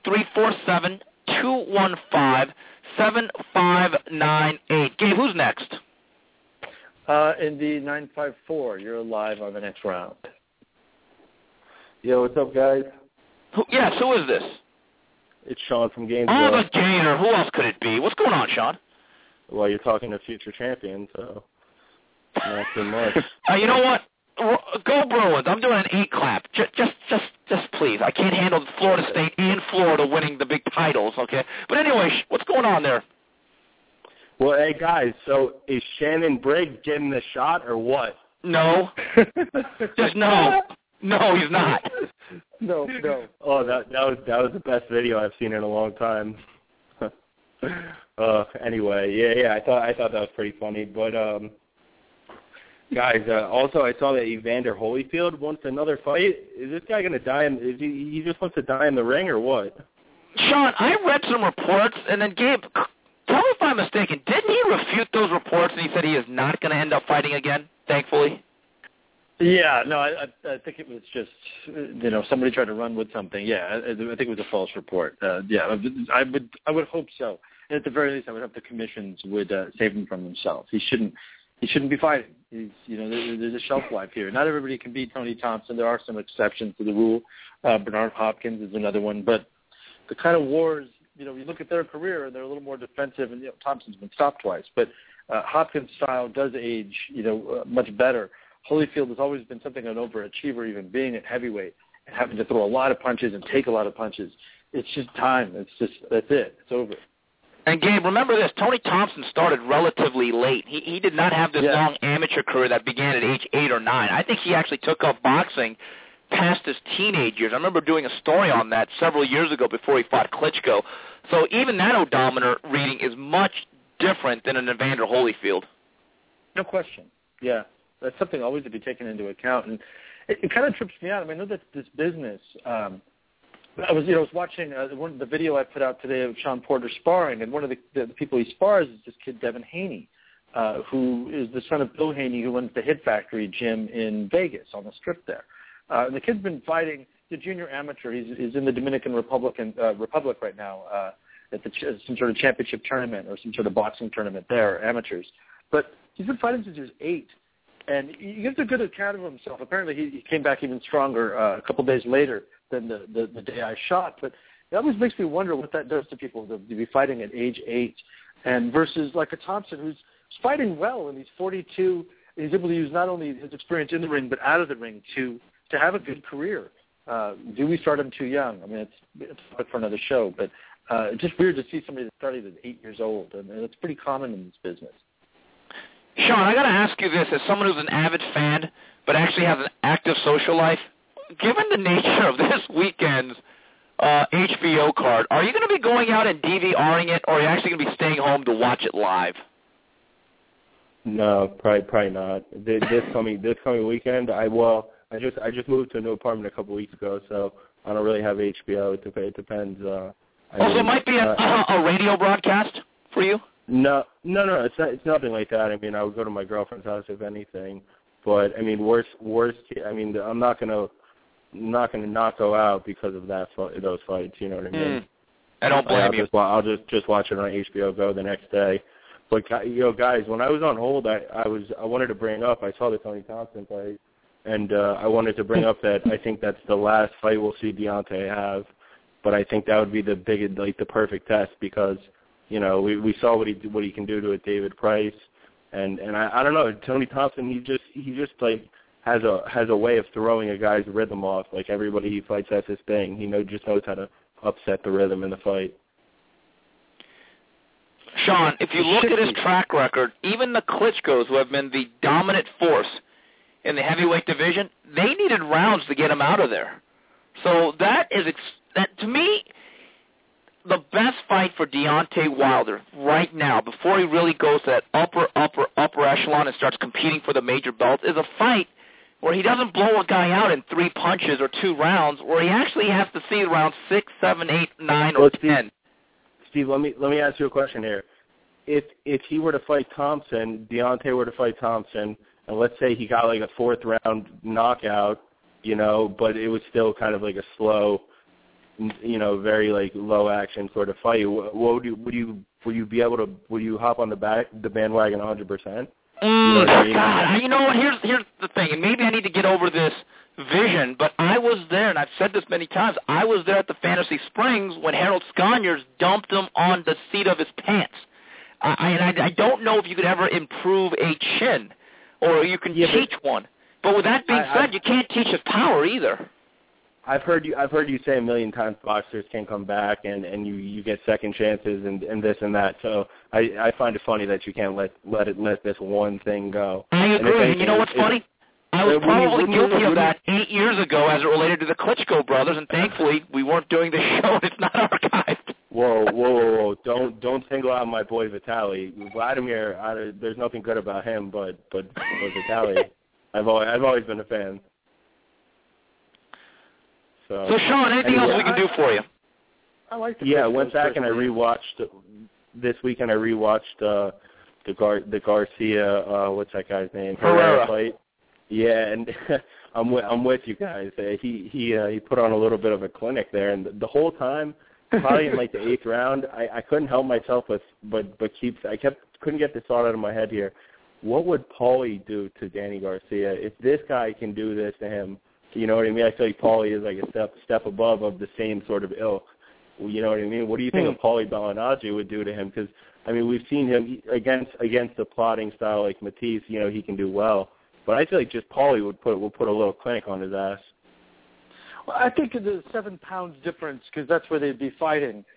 347-215-7598. Gabe, who's next? In the 954, you're live on the next round. Yo, what's up, guys? Who is this? It's Sean from Gainesville. Oh, the Gainer. Who else could it be? What's going on, Sean? Well, you're talking to future champion, so not too much. You know what? Go Bruins. I'm doing an 8 clap. Just please. I can't handle Florida State and Florida winning the big titles, okay? But anyway, what's going on there? Well, hey, guys, so is Shannon Briggs getting the shot or what? No. Just no. No, he's not. No. Oh, that was the best video I've seen in a long time. Anyway, yeah, I thought that was pretty funny, but guys, also I saw that Evander Holyfield wants another fight. Is this guy going to die? Is he just wants to die in the ring or what? Sean, I read some reports, and then Gabe, tell me if I'm mistaken. Didn't he refute those reports and he said he is not going to end up fighting again, thankfully? Yeah, no, I think it was just, somebody tried to run with something. Yeah, I think it was a false report. Yeah, I would hope so. And at the very least, I would hope the commissions would save him from himself. He shouldn't be fighting. There's a shelf life here. Not everybody can beat Tony Thompson. There are some exceptions to the rule. Bernard Hopkins is another one. But the kind of wars, you look at their career, they're a little more defensive. And Thompson's been stopped twice. But Hopkins' style does age, much better. Holyfield has always been something of an overachiever, even being at heavyweight and having to throw a lot of punches and take a lot of punches. It's just time. That's it. It's over. And, Gabe, remember this. Tony Thompson started relatively late. He did not have this long amateur career that began at age 8 or 9. I think he actually took up boxing past his teenage years. I remember doing a story on that several years ago before he fought Klitschko. So even that odometer reading is much different than an Evander Holyfield. No question. Yeah. That's something always to be taken into account. And it kind of trips me out. I mean, I know that this business I was watching the video I put out today of Sean Porter sparring, and one of the people he spars is this kid Devin Haney, who is the son of Bill Haney, who runs the Hit Factory gym in Vegas on the Strip there. And the kid's been fighting the junior amateur. He's in the Dominican Republic right now at some sort of championship tournament or some sort of boxing tournament there, amateurs. But he's been fighting since he was 8. And he gives a good account of himself. Apparently, he came back even stronger a couple days later than the day I shot. But it always makes me wonder what that does to people to be fighting at age 8, and versus like a Thompson who's fighting well, and he's 42. And he's able to use not only his experience in the ring but out of the ring to have a good career. Do we start him too young? I mean, it's for another show, but it's just weird to see somebody that started at 8 years old, and it's pretty common in this business. Sean, I got to ask you this, as someone who's an avid fan but actually has an active social life, given the nature of this weekend's HBO card, are you going to be going out and DVRing it, or are you actually going to be staying home to watch it live? No, probably not. This coming weekend, I just moved to a new apartment a couple weeks ago, so I don't really have HBO. It depends. So it might be a radio broadcast for you? No, it's nothing like that. I mean, I would go to my girlfriend's house if anything. But I mean, worst. I mean, I'm not gonna not go out because of those fights. You know what I mean? I don't blame you. I'll just watch it on HBO Go the next day. But guys, when I was on hold, I wanted to bring up. I saw the Tony Thompson fight, and I wanted to bring up that I think that's the last fight we'll see Deontay have. But I think that would be the perfect test because. You know, we saw what he can do to a David Price, and I don't know, Tony Thompson. He just like has a way of throwing a guy's rhythm off. Like everybody he fights, that's his thing. He just knows how to upset the rhythm in the fight. Sean, if you look at his track record, even the Klitschkos, who have been the dominant force in the heavyweight division, they needed rounds to get him out of there. So that to me. The best fight for Deontay Wilder right now, before he really goes to that upper echelon and starts competing for the major belts, is a fight where he doesn't blow a guy out in 3 punches or 2 rounds, where he actually has to see rounds 6, 7, 8, 9, or 10. Steve, let me ask you a question here. If he were to fight Thompson, Deontay were to fight Thompson, and let's say he got like a 4th round knockout, but it was still kind of like a slow. Very like low action sort of fight. Would you be able to? Would you hop on the bandwagon 100%? God, you know what? Here's the thing, and maybe I need to get over this vision, but I was there, and I've said this many times. I was there at the Fantasy Springs when Harold Sconyers dumped him on the seat of his pants. I don't know if you could ever improve a chin, or you can teach one. But with that being said, you can't teach his power either. I've heard you say a million times boxers can come back and you get second chances and this and that. So I find it funny that you can't let this one thing go. I agree. And you know what's funny? I was probably guilty of that 8 years ago as it related to the Klitschko brothers, and thankfully we weren't doing this show and it's not archived. Whoa! Don't single out my boy Vitaly. Vladimir, there's nothing good about him, but Vitaly, I've always been a fan. So Sean, anything else we can do for you? I like I went back and I rewatched this weekend. I rewatched the Garcia. What's that guy's name? Herrera fight. Yeah, and I'm with you guys. He put on a little bit of a clinic there, and the whole time, probably in like the 8th round, I couldn't help myself couldn't get this thought out of my head here. What would Paulie do to Danny Garcia if this guy can do this to him? You know what I mean? I feel like Paulie is like a step above of the same sort of ilk. You know what I mean? What do you think of Paulie Malignaggi would do to him? Because I mean, we've seen him against a plotting style like Matisse. He can do well, but I feel like just Paulie will put a little clinic on his ass. Well, I think the 7 pounds difference, because that's where they'd be fighting.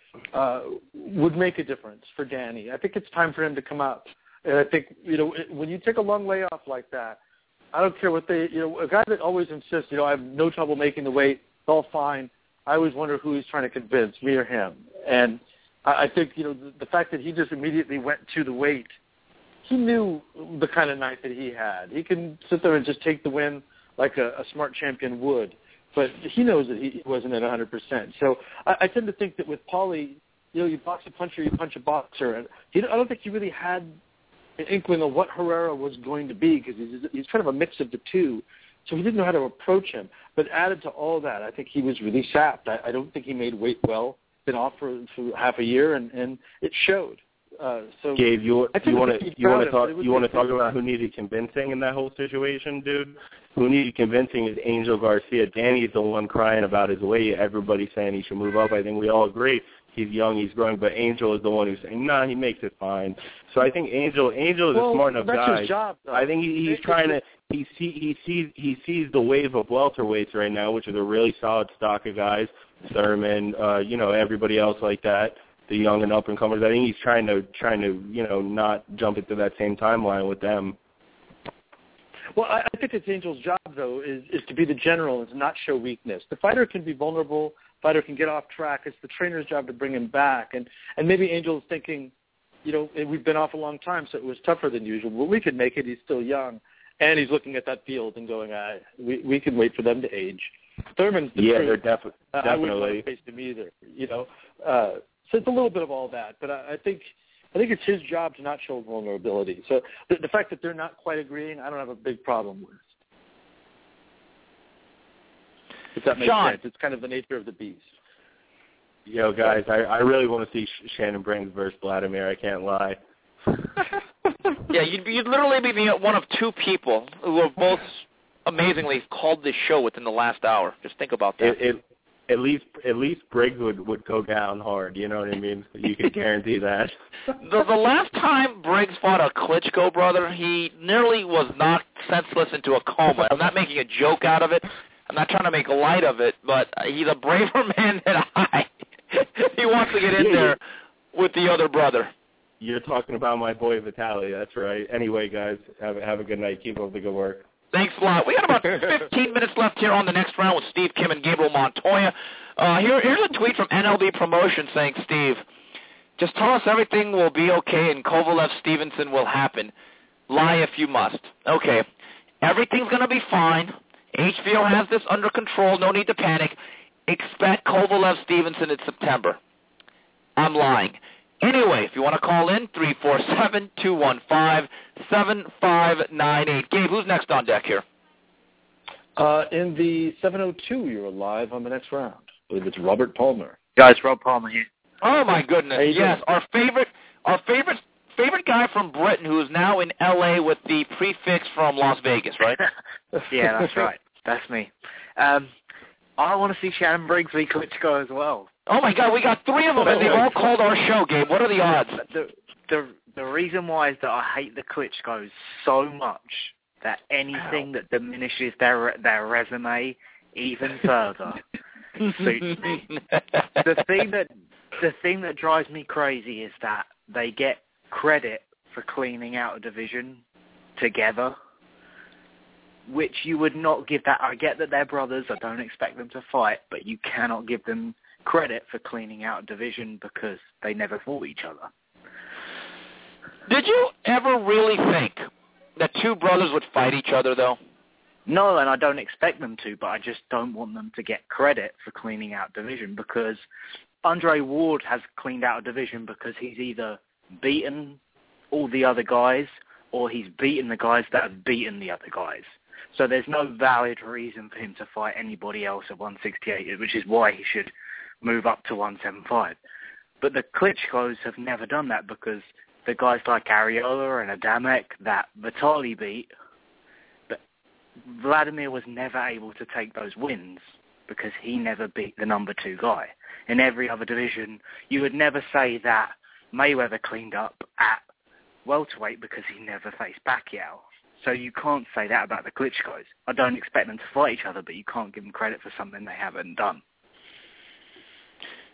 would make a difference for Danny. I think it's time for him to come up. And I think, when you take a long layoff like that, I don't care what a guy that always insists, I have no trouble making the weight, it's all fine. I always wonder who he's trying to convince, me or him. And I think, the fact that he just immediately went to the weight, he knew the kind of night that he had. He can sit there and just take the win like a smart champion would. But he knows that he wasn't at 100%. So I tend to think that with Paulie, you box a puncher, you punch a boxer. And I don't think he really had an inkling of what Herrera was going to be because he's kind of a mix of the two. So he didn't know how to approach him. But added to all that, I think he was really sapped. I don't think he made weight well. Been off for half a year, and it showed. So Gabe, you want to talk about who needed convincing in that whole situation, dude? Who needed convincing is Angel Garcia. Danny's the one crying about his weight. Everybody's saying he should move up. I think we all agree he's young, he's growing, but Angel is the one who's saying, nah, he makes it fine. So I think Angel is a smart enough guy. His job, though. I think he's trying to. He sees the wave of welterweights right now, which is a really solid stock of guys. Thurman, everybody else like that. The young and up and comers. I think he's trying to not jump into that same timeline with them. Well, I think it's Angel's job though is to be the general and to not show weakness. The fighter can be vulnerable. The fighter can get off track. It's the trainer's job to bring him back. And maybe Angel's thinking, we've been off a long time, so it was tougher than usual. But we could make it. He's still young, and he's looking at that field and going, we can wait for them to age. Thurman's the truth. They're definitely. I wouldn't want to face him either. So it's a little bit of all that, but I think it's his job to not show vulnerability. So the fact that they're not quite agreeing, I don't have a big problem with. If that makes sense, it's kind of the nature of the beast. Yo, guys, I really want to see Shannon Briggs versus Vladimir. I can't lie. Yeah, you'd literally be one of two people who have both amazingly called this show within the last hour. Just think about that. At least Briggs would go down hard. You know what I mean? You can guarantee that. The last time Briggs fought a Klitschko brother, he nearly was knocked senseless into a coma. I'm not making a joke out of it. I'm not trying to make light of it, but he's a braver man than I. He wants to get in there with the other brother. You're talking about my boy Vitaly. That's right. Anyway, guys, have a good night. Keep up the good work. Thanks a lot. We got about 15 minutes left here on the next round with Steve Kim and Gabriel Montoya. Here's a tweet from NLB Promotion saying, Steve, just tell us everything will be okay and Kovalev-Stevenson will happen. Lie if you must. Okay. Everything's going to be fine. HBO has this under control. No need to panic. Expect Kovalev-Stevenson in September. I'm lying. Anyway, if you want to call in, 347-215-7598. Gabe, who's next on deck here? In the 702, you're live on the next round. I believe it's Robert Palmer. Guys, Rob Palmer here. Oh my goodness! Yes, our favorite guy from Britain, who is now in L.A. with the prefix from Las Vegas, right? Yeah, that's right. That's me. I want to see Shannon Briggs v. Klitschko as well. Oh my God, we got three of them, and they've all called our show, Gabe. What are the odds? The reason why is that I hate the Klitschkos so much that anything that diminishes their resume even further suits me. The thing that drives me crazy is that they get credit for cleaning out a division together, which you would not give that. I get that they're brothers. I don't expect them to fight, but you cannot give them credit for cleaning out a division because they never fought each other. Did you ever really think that two brothers would fight each other, though? No, and I don't expect them to, but I just don't want them to get credit for cleaning out division because Andre Ward has cleaned out a division because he's either beaten all the other guys or he's beaten the guys that have beaten the other guys. So there's no valid reason for him to fight anybody else at 168, which is why he should move up to 175. But the Klitschkos have never done that because the guys like Ariola and Adamek that Vitaly beat, but Vladimir was never able to take those wins because he never beat the number 2 guy. In every other division, you would never say that Mayweather cleaned up at welterweight because he never faced Pacquiao. So you can't say that about the Klitschkos. I don't expect them to fight each other, but you can't give them credit for something they haven't done.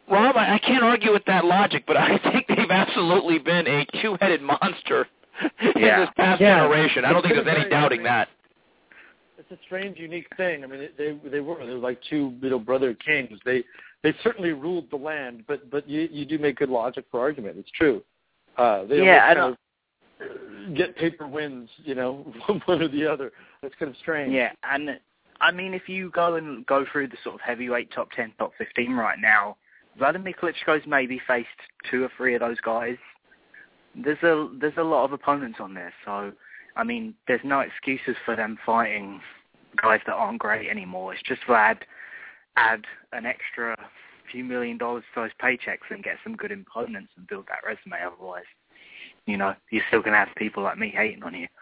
Rob, I can't argue with that logic, but I think they've absolutely been a two-headed monster in this past generation. I don't think there's any doubting that. It's a strange, unique thing. I mean, they were like two brother kings. They certainly ruled the land, but you do make good logic for argument. It's true. I don't get paper wins, one or the other. That's kind of strange. Yeah, and I mean, if you go through the sort of heavyweight top 10, top 15 right now, Vladimir Klitschko's maybe faced 2 or 3 of those guys. There's a lot of opponents on there, so I mean, there's no excuses for them fighting guys that aren't great anymore. It's just Vlad add an extra few $1 million to those paychecks and get some good opponents and build that resume. Otherwise, you're still going to have people like me hating on you.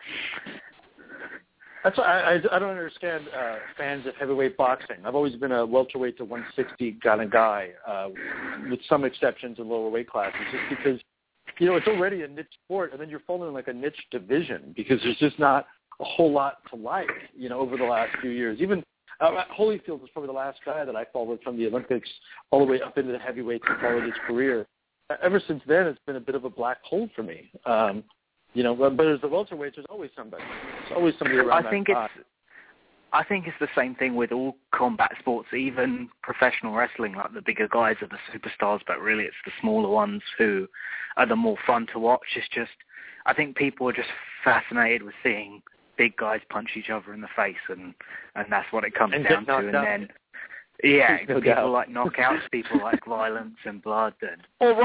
That's why I don't understand fans of heavyweight boxing. I've always been a welterweight to 160 kind of guy, with some exceptions in lower weight classes, just because, it's already a niche sport, and then you're falling in like a niche division because there's just not a whole lot to like, over the last few years. Even Holyfield was probably the last guy that I followed from the Olympics all the way up into the heavyweights and followed his career. Ever since then, it's been a bit of a black hole for me. But as the welterweights, there's always somebody. There's always somebody around I think it's the same thing with all combat sports, even professional wrestling. Like the bigger guys are the superstars, but really it's the smaller ones who are the more fun to watch. It's just, I think people are just fascinated with seeing big guys punch each other in the face, and that's what it comes down to. And then, people like knockouts, people like violence and blood. And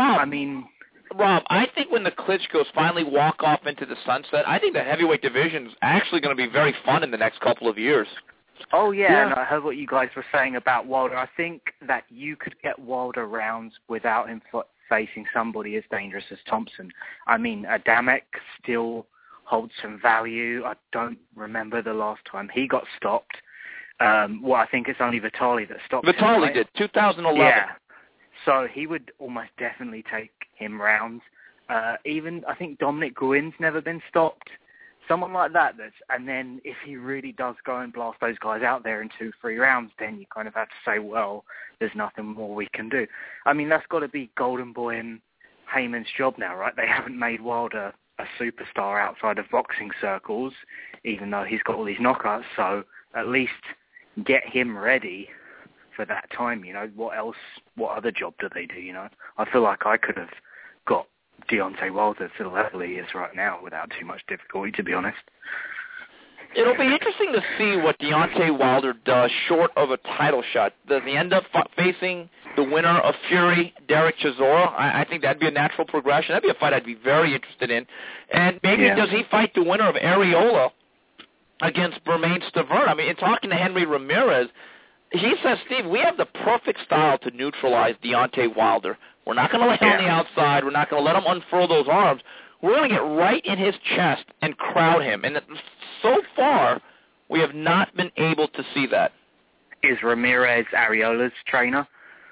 Rob, I think when the Klitschko's finally walk off into the sunset, I think the heavyweight division is actually going to be very fun in the next couple of years. Oh, yeah, and I heard what you guys were saying about Wilder. I think that you could get Wilder rounds without him facing somebody as dangerous as Thompson. I mean, Adamek still holds some value. I don't remember the last time he got stopped. I think it's only Vitali that stopped him. Vitali did, 2011. Yeah. So he would almost definitely take him rounds. Even, I think Dominic Guin's never been stopped. Someone like that. And then if he really does go and blast those guys out there in 2-3 rounds, then you kind of have to say, well, there's nothing more we can do. I mean, that's got to be Golden Boy and Heyman's job now, right? They haven't made Wilder a superstar outside of boxing circles, even though he's got all these knockouts. So at least get him ready for that time, what other job do they do, I feel like I could have got Deontay Wilder to the level he is right now without too much difficulty, to be honest. It'll be interesting to see what Deontay Wilder does short of a title shot. Does he end up facing the winner of Fury, Derek Chisora? I think that'd be a natural progression. That'd be a fight I'd be very interested in. And maybe does he fight the winner of Areola against Bermane Stiverne? I mean, in talking to Henry Ramirez, he says, Steve, we have the perfect style to neutralize Deontay Wilder. We're not going to let him on the outside. We're not going to let him unfurl those arms. We're going to get right in his chest and crowd him. And so far, we have not been able to see that. Is Ramirez Areola's trainer?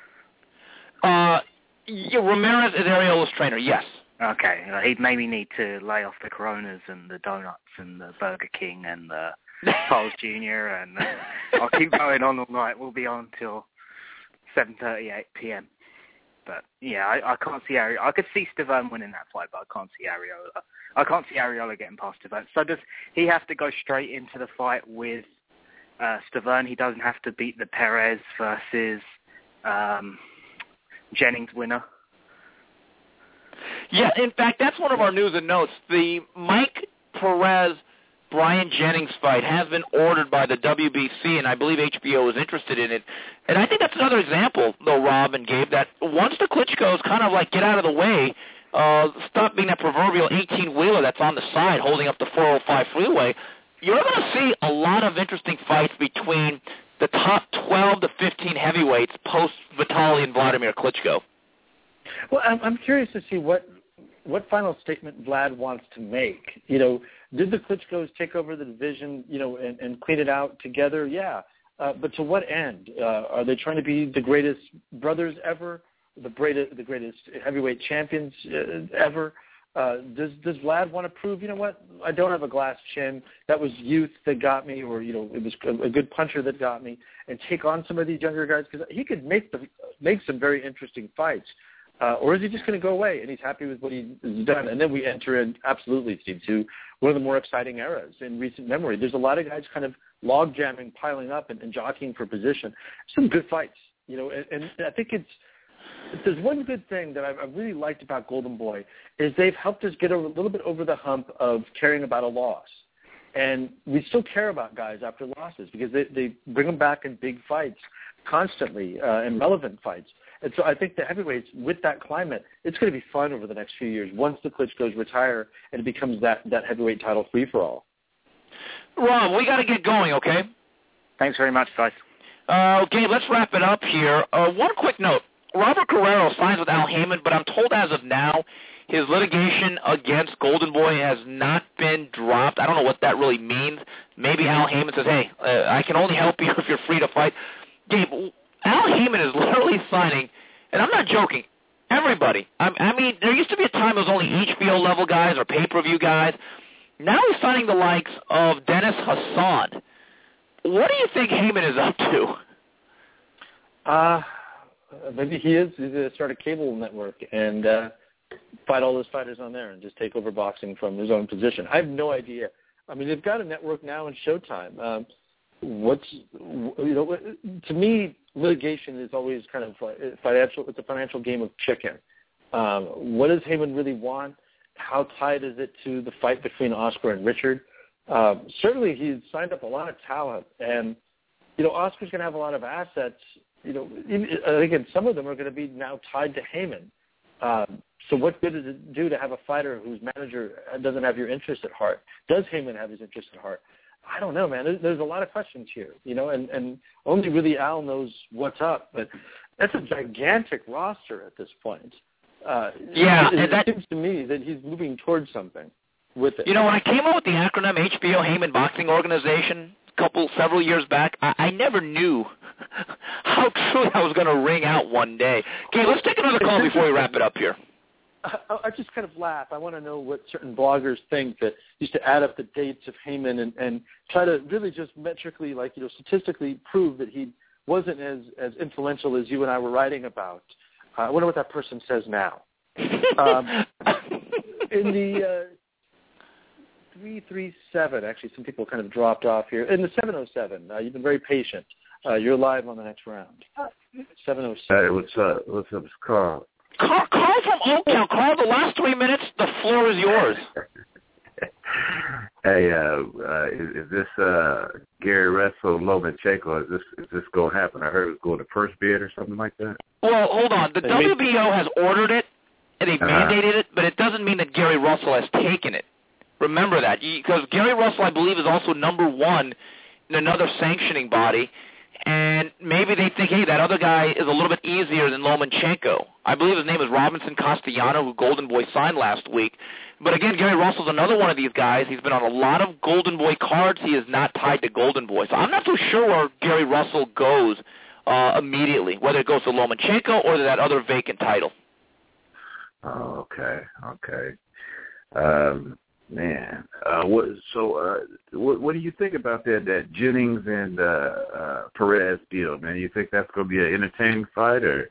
Ramirez is Areola's trainer, yes. Okay. He'd maybe need to lay off the Coronas and the donuts and the Burger King and the Carl's Jr. and I'll keep going on all night. We'll be on till 7:38 p.m. But yeah, I can't see Areola. I could see Stiverne winning that fight, but I can't see Areola. I can't see Areola getting past Stiverne. So does he have to go straight into the fight with Stiverne? He doesn't have to beat the Perez versus Jennings winner? Yeah, in fact, that's one of our news and notes. The Mike Perez Brian Jennings fight has been ordered by the WBC, and I believe HBO is interested in it. And I think that's another example, though, Rob and Gabe, that once the Klitschko's kind of like get out of the way, stop being that proverbial 18-wheeler that's on the side holding up the 405 freeway, you're going to see a lot of interesting fights between the top 12 to 15 heavyweights post-Vitali and Vladimir Klitschko. Well, I'm curious to see what final statement Vlad wants to make. Did the Klitschko's take over the division, and clean it out together? Yeah. But to what end? Are they trying to be the greatest brothers ever, the greatest heavyweight champions ever? Does Vlad want to prove, I don't have a glass chin. That was youth that got me, or it was a good puncher that got me, and take on some of these younger guys because he could make some very interesting fights. Or is he just going to go away and he's happy with what he's done? And then we enter in, absolutely, Steve, to one of the more exciting eras in recent memory. There's a lot of guys kind of log jamming, piling up, and jockeying for position. Some good fights, and I think if there's one good thing that I've really liked about Golden Boy is they've helped us get a little bit over the hump of caring about a loss. And we still care about guys after losses because they bring them back in big fights constantly, and relevant fights. And so I think the heavyweights, with that climate, it's going to be fun over the next few years once the Klitschko's retire and it becomes that heavyweight title free-for-all. Rob, we got to get going, okay? Thanks very much, guys. Okay, let's wrap it up here. One quick note. Robert Guerrero signs with Al Heyman, but I'm told as of now his litigation against Golden Boy has not been dropped. I don't know what that really means. Maybe Al Heyman says, hey, I can only help you if you're free to fight. Gabe, Al Heyman is literally signing, and I'm not joking, everybody. I mean, there used to be a time it was only HBO-level guys or pay-per-view guys. Now he's signing the likes of Dennis Hassan. What do you think Heyman is up to? Maybe he's going to start a cable network and fight all those fighters on there and just take over boxing from his own position. I have no idea. I mean, they've got a network now in Showtime. To me, litigation is always kind of financial. It's a financial game of chicken. What does Heyman really want? How tied is it to the fight between Oscar and Richard? Certainly, he's signed up a lot of talent, and Oscar's going to have a lot of assets. Again, some of them are going to be now tied to Heyman. So what good does it do to have a fighter whose manager doesn't have your interest at heart? Does Heyman have his interest at heart? I don't know, man. There's a lot of questions here, and only really Al knows what's up. But that's a gigantic roster at this point. It seems to me that he's moving towards something with it. When I came up with the acronym HBO Heyman Boxing Organization several years back, I never knew how true that was going to ring out one day. Okay, let's take another call before we wrap it up here. I just kind of laugh. I want to know what certain bloggers think that used to add up the dates of Heyman and try to really just metrically, statistically prove that he wasn't as influential as you and I were writing about. I wonder what that person says now. In the 337, actually, some people kind of dropped off here. In the 707, you've been very patient. You're live on the next round. 707. Hey, what's up? It's Carl. Carl from Oaktown. Carl, the last 3 minutes, the floor is yours. Hey, is this Gary Russell Lomachenko? Is this going to happen? I heard it was going to first bid or something like that. Well, hold on. The WBO has ordered it, and they've mandated it, but it doesn't mean that Gary Russell has taken it. Remember that, because Gary Russell, I believe, is also number one in another sanctioning body, and maybe they think, hey, that other guy is a little bit easier than Lomachenko. I believe his name is Robinson Castellano, who Golden Boy signed last week. But again, Gary Russell's another one of these guys. He's been on a lot of Golden Boy cards. He is not tied to Golden Boy. So I'm not so sure where Gary Russell goes immediately, whether it goes to Lomachenko or to that other vacant title. Oh, okay. Man, what do you think about that Jennings and Perez deal, man? You think that's going to be an entertaining fight, or?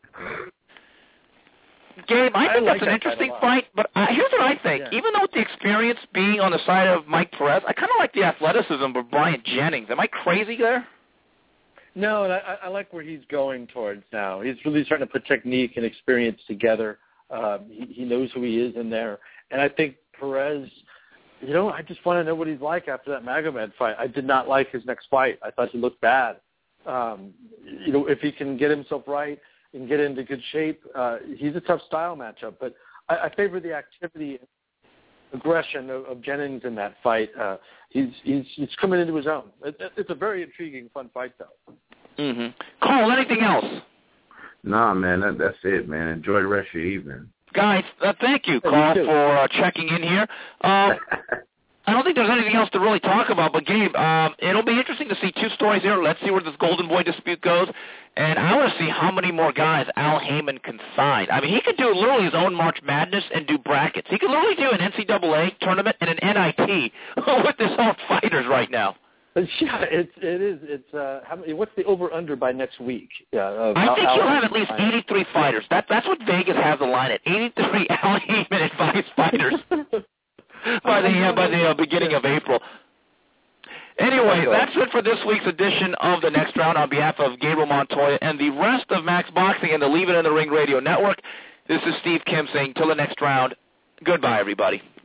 Gabe, I think that's an interesting fight, but here's what I think. Yeah. Even though with the experience being on the side of Mike Perez, I kind of like the athleticism of Bryant Jennings. Am I crazy there? No, and I like where he's going towards now. He's really starting to put technique and experience together. He knows who he is in there. And I think Perez, I just want to know what he's like after that Magomed fight. I did not like his next fight. I thought he looked bad. If he can get himself right and get into good shape, he's a tough style matchup. But I favor the activity and aggression of Jennings in that fight. He's coming into his own. It's a very intriguing, fun fight, though. Mm-hmm. Carl, anything else? Nah, man, that's it, man. Enjoy the rest of your evening. Guys, thank you, Carl, for checking in here. I don't think there's anything else to really talk about. But, Gabe, it'll be interesting to see two stories here. Let's see where this Golden Boy dispute goes. And I want to see how many more guys Al Heyman can sign. I mean, he could do literally his own March Madness and do brackets. He could literally do an NCAA tournament and an NIT with his own fighters right now. Yeah, it is. It's what's the over/under by next week? I think he'll have at least 83 fighters. That's what Vegas has the line at, 83 Al Heyman advised fighters by the beginning of April. Anyway, that's it for this week's edition of The Next Round. On behalf of Gabriel Montoya and the rest of Max Boxing and the Leave It in the Ring Radio Network, this is Steve Kim saying till the next round, goodbye, everybody.